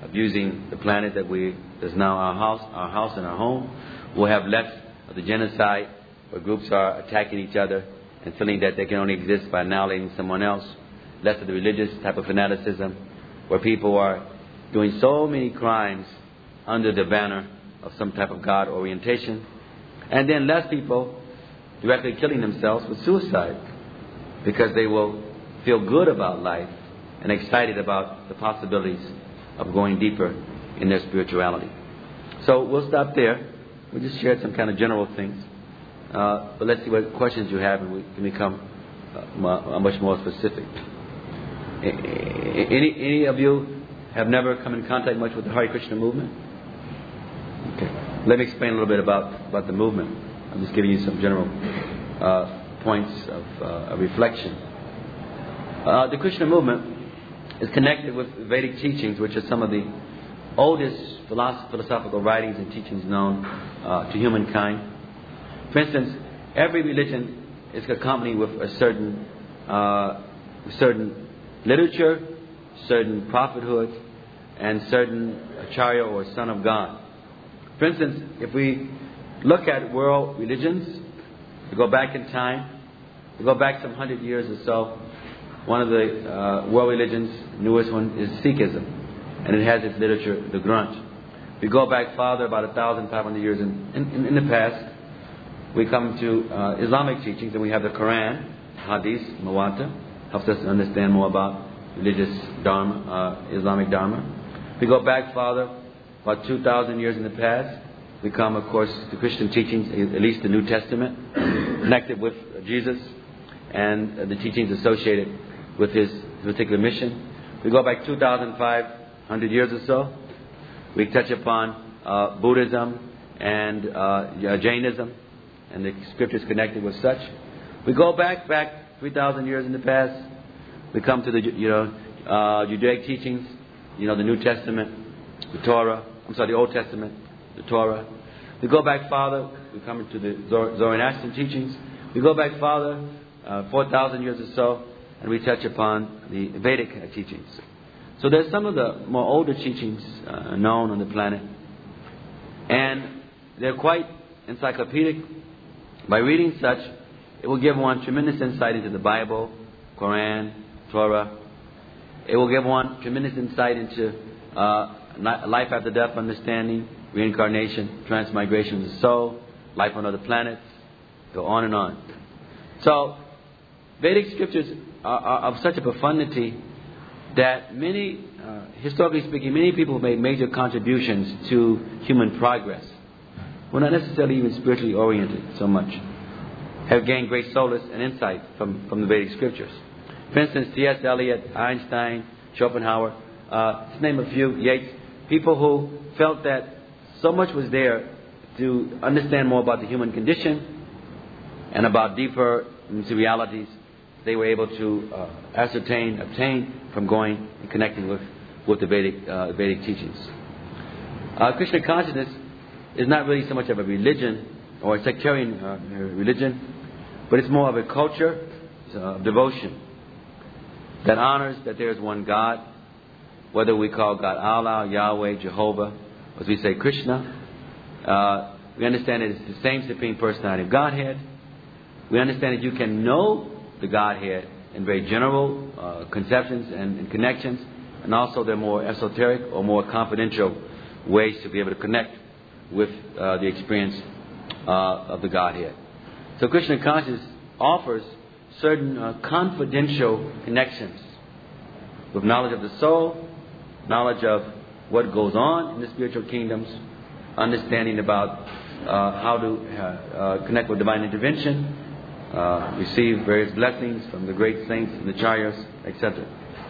Speaker 1: of using the planet that's now our house and our home. We'll have less of the genocide where groups are attacking each other and feeling that they can only exist by annihilating someone else. Less of the religious type of fanaticism where people are doing so many crimes under the banner of some type of God orientation. And then less people directly killing themselves with suicide because they will feel good about life and excited about the possibilities of going deeper in their spirituality. So we'll stop there. We just shared some kind of general things. But let's see what questions you have and we can become much more specific. Any of you have never come in contact much with the Hare Krishna movement? Okay. Let me explain a little bit about the movement. I'm just giving you some general points of reflection. The Krishna movement is connected with Vedic teachings, which are some of the oldest philosophical writings and teachings known to humankind. For instance, every religion is accompanied with a certain literature, certain prophethood, and certain acharya or son of God. For instance, if we look at world religions, we go back in time, we go back some 100 years or so. One of the world religions, newest one, is Sikhism, and it has its literature, the Granth. We go back farther, about 1,500 years in the past. We come to Islamic teachings, and we have the Quran, Hadith, Muwatta, helps us to understand more about religious Dharma, Islamic Dharma. We go back farther, about 2,000 years in the past. We come, of course, to Christian teachings, at least the New Testament, connected with Jesus and the teachings associated with his particular mission. We go back 2,500 years or so. We touch upon Buddhism and Jainism and the scriptures connected with such. We go back 3,000 years in the past. We come to the Judaic teachings, the New Testament, the Torah. The Old Testament, the Torah. We go back farther. We come into the Zoroastrian teachings. We go back farther, 4,000 years or so, and we touch upon the Vedic teachings. So there's some of the more older teachings known on the planet, and they're quite encyclopedic. By reading such, it will give one tremendous insight into the Bible, Quran, Torah. It will give one tremendous insight into life after death understanding, reincarnation, transmigration of the soul, life on other planets, go on and on. So, Vedic scriptures are of such a profundity that many, historically speaking, many people have made major contributions to human progress. We're not necessarily even spiritually oriented so much. Have gained great solace and insight from the Vedic scriptures. For instance, T.S. Eliot, Einstein, Schopenhauer, to name a few, Yeats, people who felt that so much was there to understand more about the human condition and about deeper realities they were able to obtain from going and connecting with the Vedic teachings. Krishna consciousness is not really so much of a religion or a sectarian religion, but it's more of a culture of devotion that honors that there is one God, whether we call God Allah, Yahweh, Jehovah, as we say Krishna. We understand that it's the same Supreme Personality of Godhead. We understand that you can know the Godhead in very general conceptions and connections, and also there are more esoteric or more confidential ways to be able to connect with the experience of the Godhead. So Krishna consciousness offers certain confidential connections with knowledge of the soul, knowledge of what goes on in the spiritual kingdoms, understanding about how to connect with divine intervention, receive various blessings from the great saints and the acharyas, etc.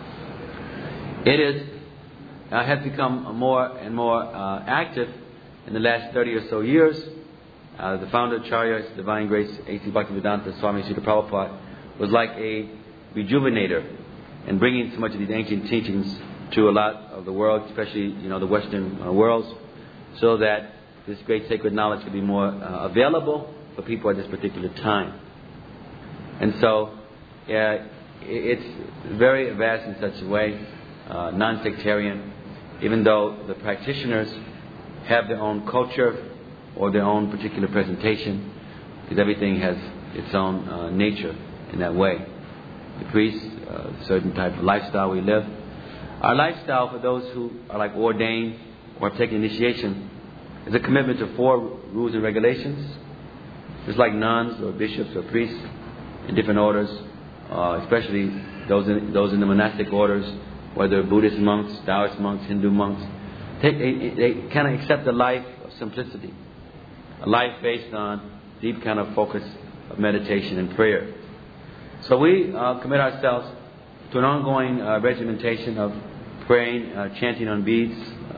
Speaker 1: It has become more and more active in the last 30 or so years. The founder of Acharya, His Divine Grace, A.C. Bhaktivedanta Swami Srila Prabhupada, was like a rejuvenator in bringing so much of these ancient teachings to a lot of the world, especially the Western worlds, so that this great sacred knowledge could be more available for people at this particular time. And so, it's very vast in such a way, non-sectarian, even though the practitioners have their own culture or their own particular presentation, because everything has its own nature in that way. The priests, certain type of lifestyle we live. Our lifestyle, for those who are like ordained or have taken initiation, is a commitment to 4 rules and regulations. Just like nuns or bishops or priests in different orders, especially those in the monastic orders, whether Buddhist monks, Taoist monks, Hindu monks, they kind of accept a life of simplicity, a life based on deep kind of focus of meditation and prayer. So we commit ourselves to an ongoing regimentation of praying, chanting on beads,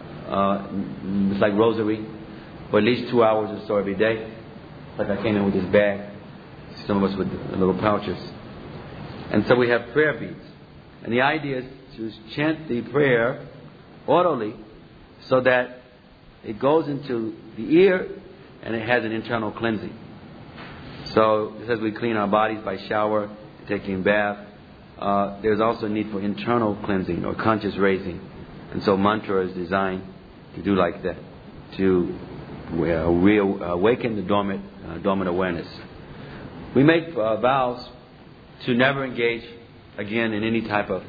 Speaker 1: it's like rosary, for at least 2 hours or so every day. Like I came in with this bag, some of us with little pouches. And so we have prayer beads. And the idea is to chant the prayer audibly so that it goes into the ear and it has an internal cleansing. So just as we clean our bodies by shower, taking a bath, there's also a need for internal cleansing or conscious raising. And so mantra is designed to do like that, to reawaken the dormant awareness. We make vows to never engage again in any type of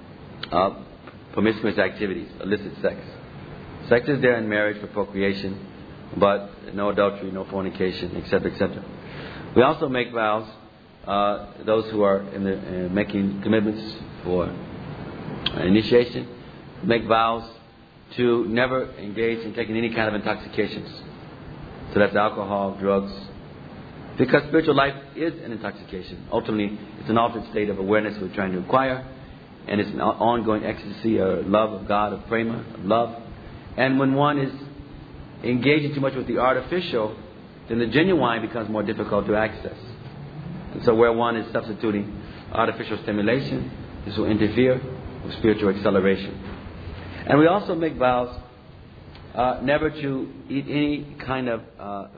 Speaker 1: promiscuous activities, illicit sex. Sex is there in marriage for procreation, but no adultery, no fornication, etc., etc. We also make vows, those who are making commitments for initiation, make vows to never engage in taking any kind of intoxications. So that's alcohol, drugs. Because spiritual life is an intoxication. Ultimately, it's an altered state of awareness we're trying to acquire. And it's an ongoing ecstasy or love of God, of prema, of love. And when one is engaging too much with the artificial, then the genuine becomes more difficult to access. And so where one is substituting artificial stimulation, this will interfere with spiritual acceleration. And we also make vows never to eat any kind of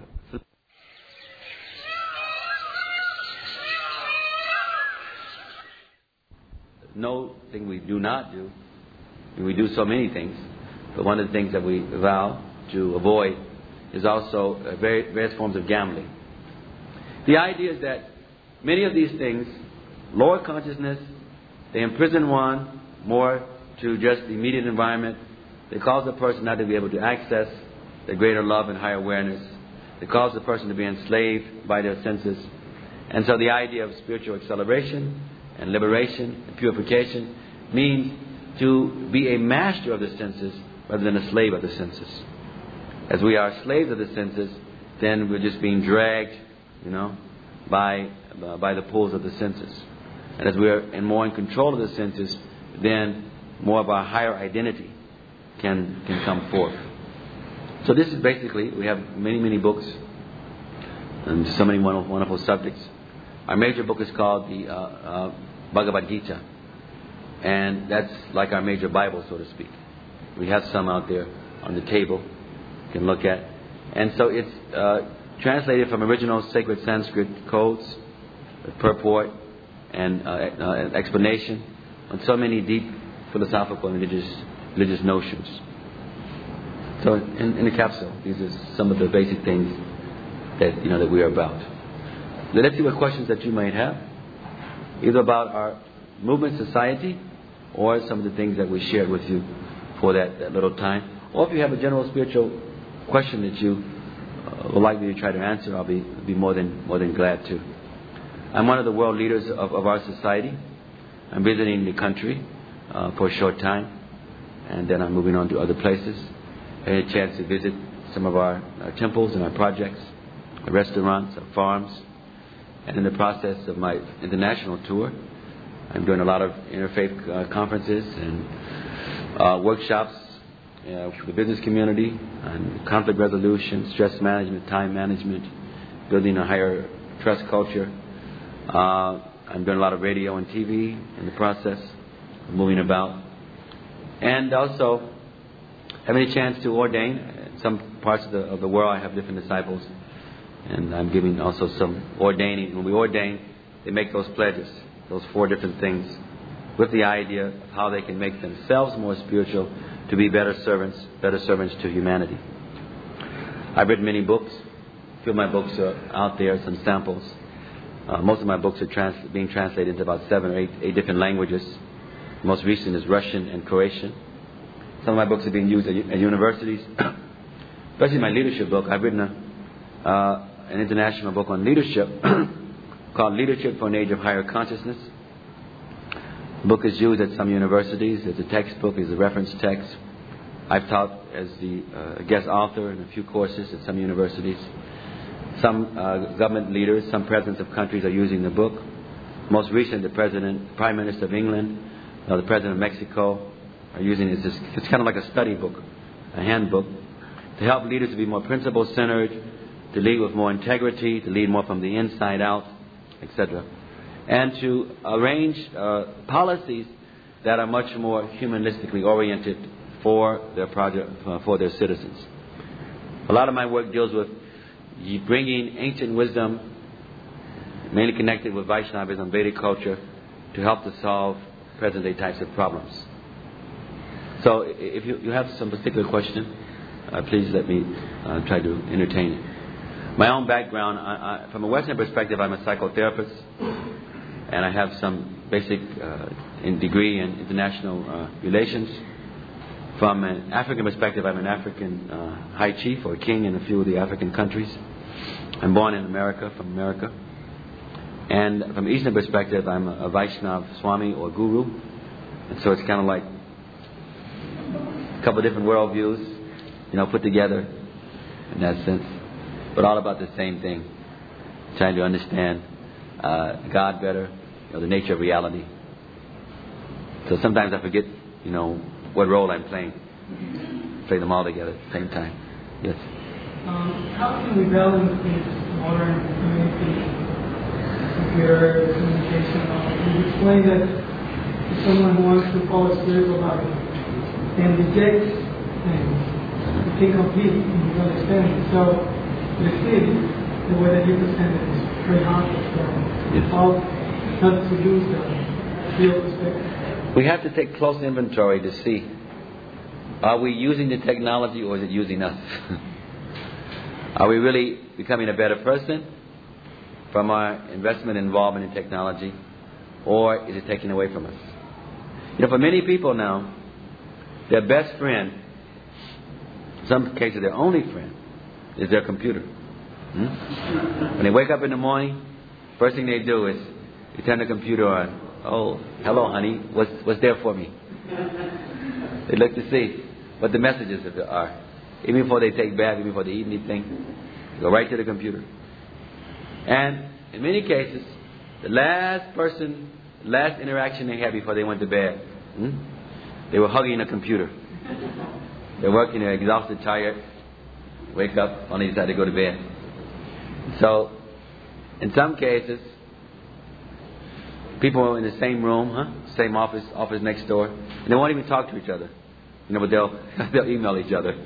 Speaker 1: no thing we do not do. We do so many things, but one of the things that we vow to avoid is also various forms of gambling. The idea is that many of these things lower consciousness, they imprison one more to just the immediate environment. They cause the person not to be able to access the greater love and higher awareness. They cause the person to be enslaved by their senses. And so the idea of spiritual acceleration and liberation and purification means to be a master of the senses rather than a slave of the senses. As we are slaves of the senses, then we're just being dragged, by the pulls of the senses. And as we are more in control of the senses, then more of our higher identity can come forth. So this is basically, we have many, many books and so many wonderful subjects. Our major book is called the Bhagavad Gita. And that's like our major Bible, so to speak. We have some out there on the table you can look at. And so it's translated from original sacred Sanskrit codes, purport, and explanation on so many deep philosophical and religious notions. So in the capsule, these are some of the basic things that that we are about. Let's see what questions that you might have, either about our movement society or some of the things that we shared with you for that little time. Or if you have a general spiritual question that you would like me to try to answer, I'll be more than glad to. I'm one of the world leaders of our society. I'm visiting the country for a short time, and then I'm moving on to other places. I had a chance to visit some of our temples and our projects, our restaurants, our farms. And in the process of my international tour, I'm doing a lot of interfaith conferences and workshops for the business community on conflict resolution, stress management, time management, building a higher trust culture. I'm doing a lot of radio and TV in the process, moving about. And also having a chance to ordain. In some parts of the world I have different disciples, and I'm giving also some ordaining. When we ordain, they make those pledges, those 4 different things, with the idea of how they can make themselves more spiritual to be better servants to humanity. I've written many books. A few of my books are out there, some samples. Most of my books are being translated into about 7 or 8 different languages. The most recent is Russian and Croatian. Some of my books are being used at universities, especially my leadership book. I've written an international book on leadership called Leadership for an Age of Higher Consciousness. The book is used at some universities as a textbook, as a reference text. I've taught as the guest author in a few courses at some universities. Some government leaders, some presidents of countries are using the book. Most recent, the Prime Minister of England, the President of Mexico are using it. It's kind of like a study book, a handbook, to help leaders to be more principle-centered, to lead with more integrity, to lead more from the inside out, etc. And to arrange policies that are much more humanistically oriented for their project, for their citizens. A lot of my work deals with bringing ancient wisdom, mainly connected with Vaishnavism, Vedic culture, to help to solve present-day types of problems. So, if you have some particular question, please let me try to entertain it. My own background, from a Western perspective, I'm a psychotherapist, and I have some basic degree in international relations. From an African perspective, I'm an African high chief or king in a few of the African countries. I'm born in America, from America. And from an Eastern perspective, I'm a Vaishnava Swami or Guru. And so it's kind of like a couple of different worldviews, put together in that sense. But all about the same thing. Trying to understand God better, the nature of reality. So sometimes I forget, what role I'm playing. Play them all together at the same time. Yes.
Speaker 2: How can we balance this modern communication, computer communication? You explained that if someone who wants to follow spiritual life and rejects things, you can compete and you understand it. So you see the way that you present it is very harmful. So how not to lose the real perspective.
Speaker 1: We have to take close inventory to see, are we using the technology or is it using us? Are we really becoming a better person from our investment and involvement in technology, or is it taking away from us? For many people now, their best friend, in some cases their only friend, is their computer. When they wake up in the morning, first thing they do is they turn the computer on. Oh, hello, honey. What's there for me? They look to see what the messages are. Even before they take bath, even before they eat anything, they go right to the computer. And in many cases, the last interaction they had before they went to bed, they were hugging a computer. They're working, they're exhausted, tired, wake up, only decide to go to bed. So, in some cases, people are in the same room, same office next door, and they won't even talk to each other. But they'll email each other.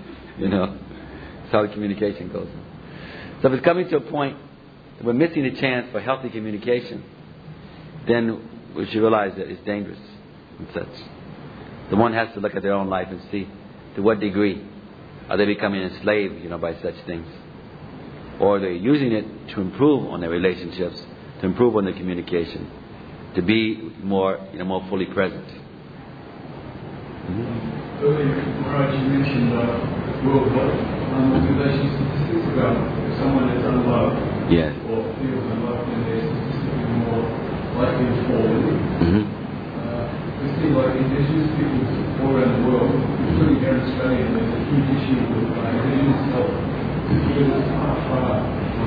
Speaker 1: That's how the communication goes. So if it's coming to a point that we're missing a chance for healthy communication, then we should realize that it's dangerous and such. The one has to look at their own life and see to what degree are they becoming enslaved, by such things, or are they using it to improve on their relationships, to improve on their communication, to be more fully present.
Speaker 3: Earlier, Maharaj, you mentioned worldwide motivation statistics about if someone is unloved or feels unloved, then they're statistically more likely to fall ill. We see indigenous people all around the world, including here in Australia, there's a huge issue with indigenous health. Because it's far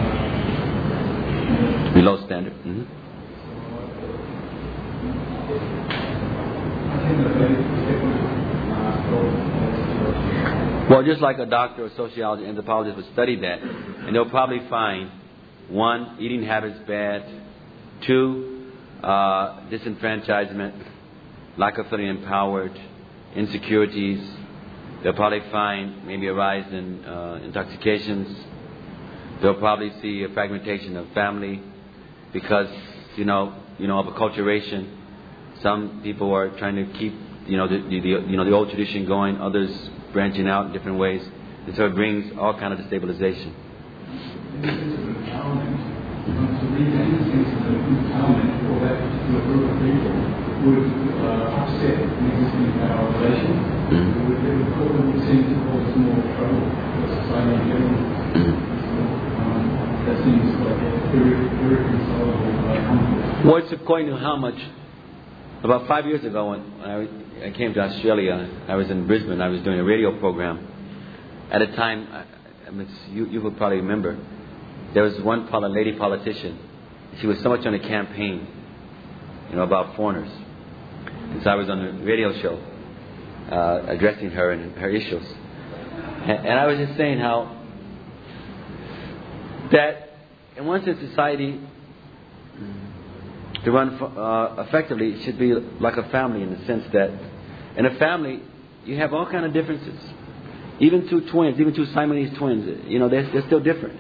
Speaker 1: below standard. Well, just like a doctor or sociologist, anthropologist would study that, and they'll probably find, 1, eating habits bad, 2, disenfranchisement, lack of feeling empowered, insecurities. They'll probably find maybe a rise in intoxications. They'll probably see a fragmentation of family because, of acculturation. Some people are trying to keep the old tradition going, others branching out in different ways, and so it brings all kind of destabilization.
Speaker 3: In the sense of empowerment, to read any sense of empowerment for that particular group of people would upset an existing power relation. It would seem to cause more trouble for society in general. That seems like a very irreconcilable conflict.
Speaker 1: Well, it's according to how much. About 5 years ago, when I came to Australia, I was in Brisbane. I was doing a radio program. At a time, you would probably remember, there was one lady politician. She was so much on a campaign, about foreigners. And so I was on a radio show addressing her and her issues. And I was just saying how that in one sense society to run effectively should be like a family, in the sense that in a family you have all kind of differences. Even two twins, even two Siamese twins, they're still different.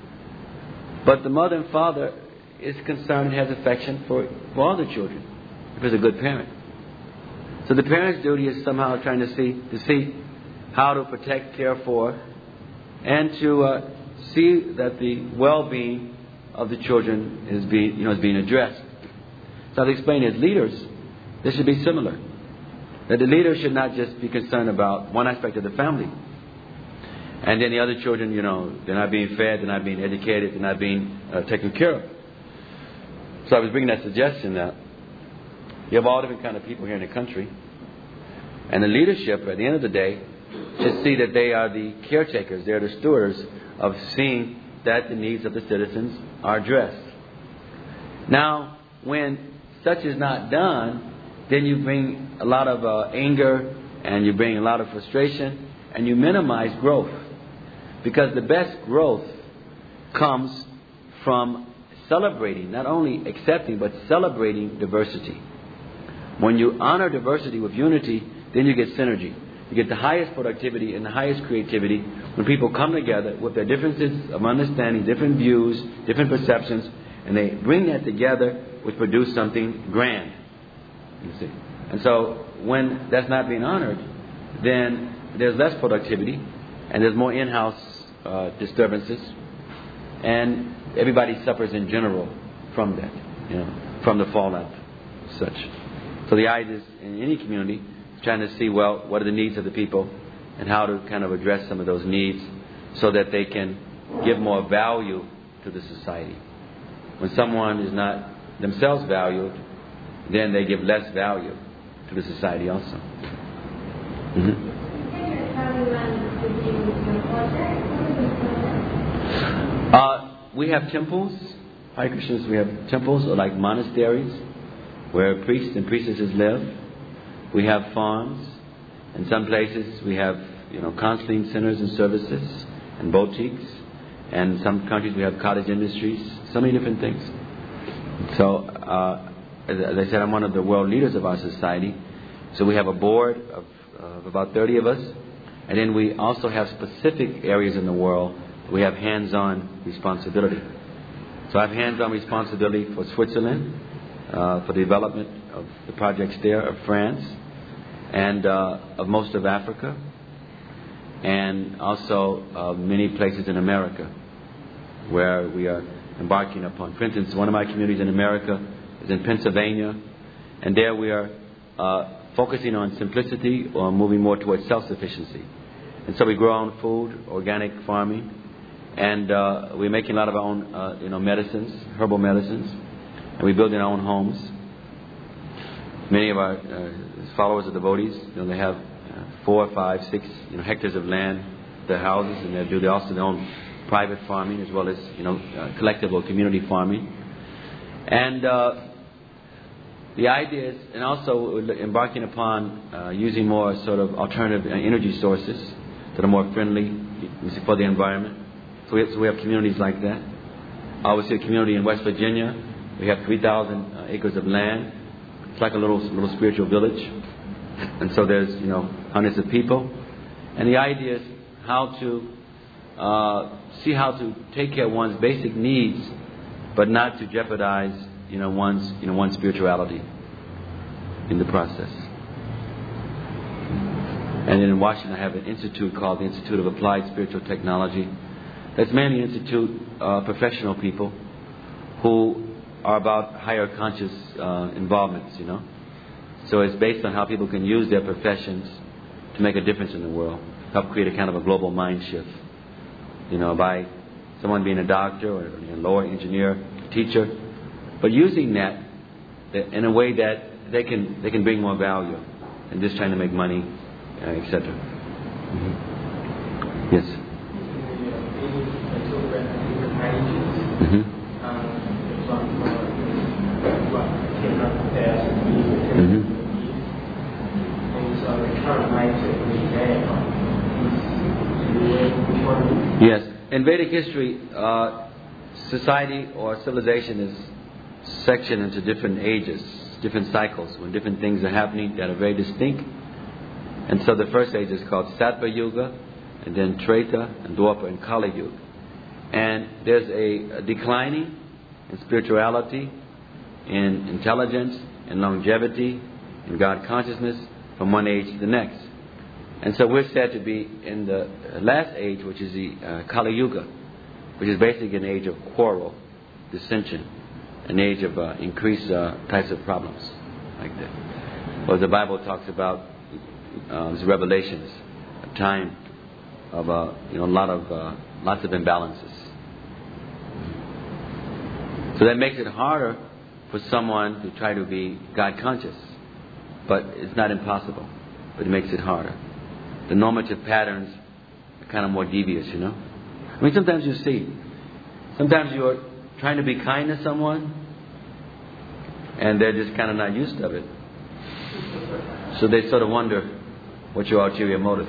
Speaker 1: But the mother and father is concerned and has affection for all the children, if it's a good parent. So the parent's duty is somehow trying to see how to protect, care for, and to see that the well-being of the children is being addressed. So I've explained, as leaders, this should be similar. That the leader should not just be concerned about one aspect of the family, and then the other children, they're not being fed, they're not being educated, they're not being taken care of. So I was bringing that suggestion that you have all different kind of people here in the country, and the leadership, at the end of the day, should see that they are the caretakers, they're the stewards of seeing that the needs of the citizens are addressed. Now, when such is not done, then you bring a lot of anger, and you bring a lot of frustration, and you minimize growth. Because the best growth comes from celebrating, not only accepting, but celebrating diversity. When you honor diversity with unity, then you get synergy. You get the highest productivity and the highest creativity when people come together with their differences of understanding, different views, different perceptions, and they bring that together, which produce something grand. You see. And so when that's not being honored, then there's less productivity, and there's more in-house disturbances, and everybody suffers in general from that, from the fallout, such. So the idea is, in any community, trying to see, well, what are the needs of the people, and how to kind of address some of those needs, so that they can give more value to the society. When someone is not themselves valued, then they give less value to the society also. Mm-hmm. We have temples. Hare Krishnas, we have temples, or like monasteries, where priests and priestesses live. We have farms. In some places we have, counseling centers and services and boutiques. And in some countries we have cottage industries. So many different things. So, as I said, I'm one of the world leaders of our society. So we have a board of about 30 of us. And then we also have specific areas in the world we have hands-on responsibility. So I have hands-on responsibility for Switzerland, for the development of the projects there, of France, and of most of Africa, and also many places in America where we are embarking upon. For instance, one of my communities in America is in Pennsylvania, and there we are focusing on simplicity, or moving more towards self-sufficiency. And so we grow our own food, organic farming, and we're making a lot of our own, medicines, herbal medicines, and we build in our own homes. Many of our followers or devotees, they have 4, 5, 6, hectares of land, their houses, and they do also their own private farming, as well as collective or community farming. And the idea is, and also we're embarking upon using more sort of alternative energy sources that are more friendly for the environment. So we have communities like that. Obviously, a community in West Virginia, we have 3,000 acres of land. It's like a little spiritual village. And so there's, hundreds of people. And the idea is how to see how to take care of one's basic needs, but not to jeopardize, one's spirituality in the process. And then in Washington, I have an institute called the Institute of Applied Spiritual Technology. That's mainly an institute of professional people who are about higher conscious involvements, you know. So it's based on how people can use their professions to make a difference in the world, help create a kind of a global mind shift, you know, by someone being a doctor or a lawyer, engineer, teacher, but using that in a way that they can bring more value than just trying to make money, etc. Mm-hmm. Yes. Mm-hmm. Mm-hmm. Yes. In Vedic history, society or civilization is sectioned into different ages, different cycles, when different things are happening that are very distinct. And so the first age is called Sattva Yuga, and then Treta, and Dwapara, and Kali Yuga. And there's a declining in spirituality, in intelligence, in longevity, in God consciousness from one age to the next. And so we're said to be in the last age, which is the Kali Yuga, which is basically an age of quarrel, dissension, an age of increased types of problems like that. Well, the Bible talks about Revelations, a time of lots of imbalances. So that makes it harder for someone to try to be God conscious, but it's not impossible. But it makes it harder. The normative patterns are kind of more devious, you know. I mean, sometimes sometimes you're trying to be kind to someone, and they're just kind of not used to it. So they sort of wonder, what's your ulterior motive?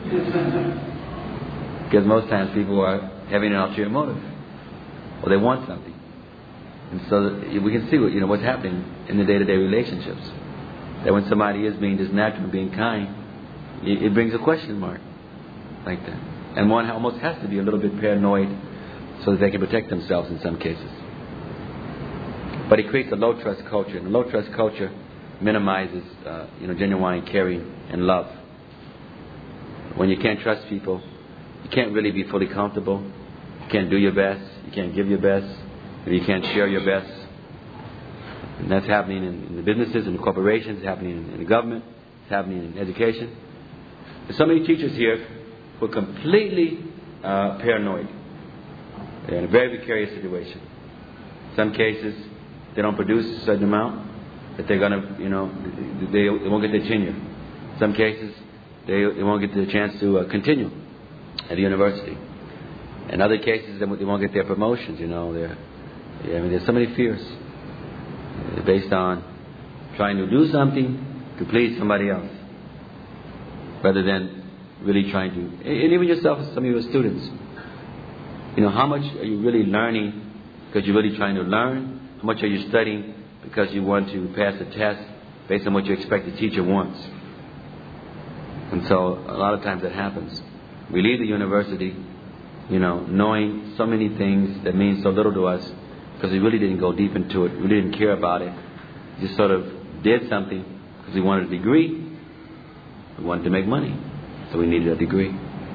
Speaker 1: Because most times people are having an ulterior motive, or they want something. And so we can see what's happening in the day-to-day relationships. That when somebody is being just natural, being kind, it brings a question mark like that. And one almost has to be a little bit paranoid so that they can protect themselves in some cases. But it creates a low-trust culture. And the low-trust culture minimizes genuine caring and love. When you can't trust people, you can't really be fully comfortable. You can't do your best. You can't give your best. You can't share your best. And that's happening in the businesses, in the corporations, it's happening in the government, it's happening in education. There's so many teachers here who are completely paranoid. They're in a very precarious situation. In some cases, they don't produce a certain amount, that they're going to, they won't get their tenure. In some cases, they won't get the chance to continue at the university. In other cases, they won't get their promotions, there's so many fears based on trying to do something to please somebody else, rather than really trying to. And even yourself, some of your students, how much are you really learning because you're really trying to learn? How much are you studying because you want to pass a test based on what you expect the teacher wants? And so a lot of times that happens. We leave the university, knowing so many things that mean so little to us, because we really didn't go deep into it. We didn't care about it. Just sort of did something because we wanted a degree. We wanted to make money, so we needed a degree.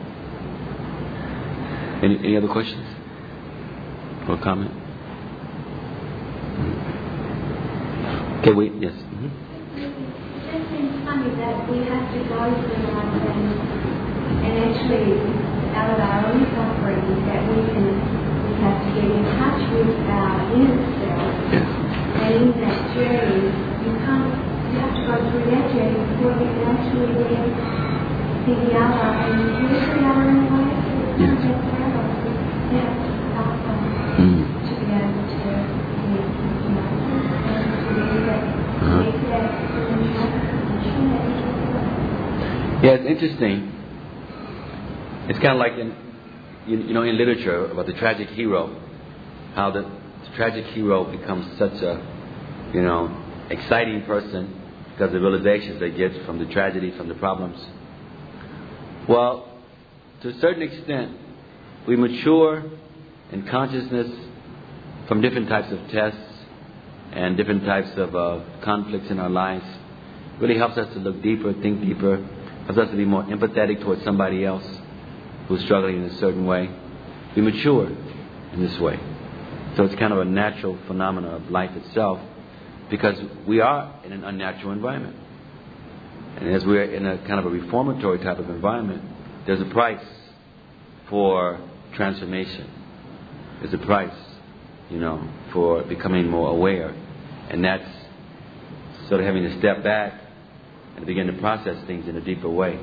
Speaker 1: Any other questions or comment? Okay, wait. Yes. Mm-hmm.
Speaker 4: It just seems funny that we have to go through life and actually, out of our own suffering, that we have to get in touch with our inner self.
Speaker 1: Yes.
Speaker 4: And in that journey, you have to go through that journey before you can actually then see the other. And you see the other in a way.
Speaker 1: Yes.
Speaker 4: To be able to
Speaker 1: Yeah, it's interesting. It's kind of like in literature about the tragic hero, how the tragic hero becomes such a, exciting person because of the realizations they get from the tragedy, from the problems. Well, to a certain extent, we mature in consciousness from different types of tests and different types of conflicts in our lives. It really helps us to look deeper, think deeper, helps us to be more empathetic towards somebody else who's struggling in a certain way. We mature in this way. So it's kind of a natural phenomenon of life itself, because we are in an unnatural environment. And as we're in a kind of a reformatory type of environment, there's a price for transformation. There's a price, for becoming more aware. And that's sort of having to step back and begin to process things in a deeper way.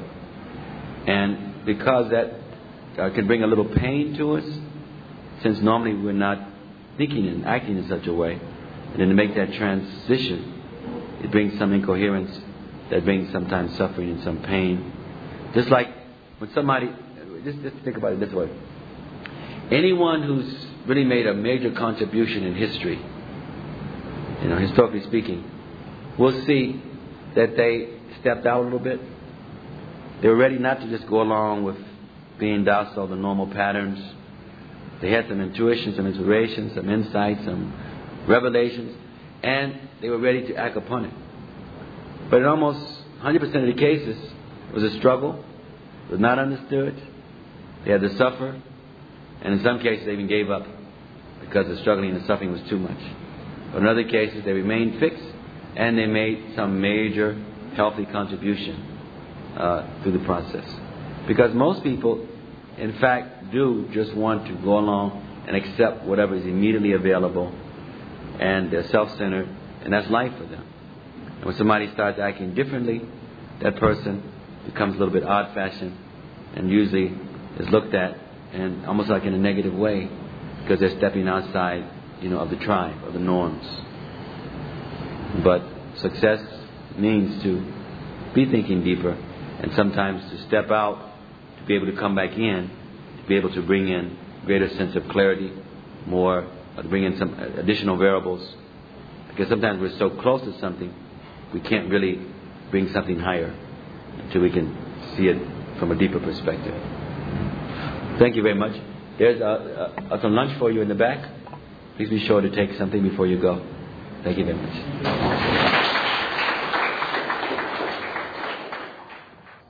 Speaker 1: And because that can bring a little pain to us, since normally we're not thinking and acting in such a way, and then to make that transition, it brings some incoherence that brings sometimes suffering and some pain. Just like when somebody, just think about it this way. Anyone who's really made a major contribution in history, historically speaking, we'll see that they stepped out a little bit. They were ready not to just go along with being docile to normal patterns. They had some intuition, some inspiration, some insight, some revelations, and they were ready to act upon it. But in almost 100% of the cases, it was a struggle, it was not understood, they had to suffer, and in some cases they even gave up because the struggling and the suffering was too much. But in other cases they remained fixed, and they made some major healthy contribution through the process. Because most people, in fact, do just want to go along and accept whatever is immediately available, and they're self-centered, and that's life for them. And when somebody starts acting differently, that person becomes a little bit odd-fashioned and usually is looked at and almost like in a negative way, because they're stepping outside, of the tribe, of the norms. But success means to be thinking deeper, and sometimes to step out, to be able to come back in, to be able to bring in greater sense of clarity, to bring in some additional variables. Because sometimes we're so close to something, we can't really bring something higher until we can see it from a deeper perspective. Thank you very much. There's some lunch for you in the back. Please be sure to take something before you go. Thank you very much.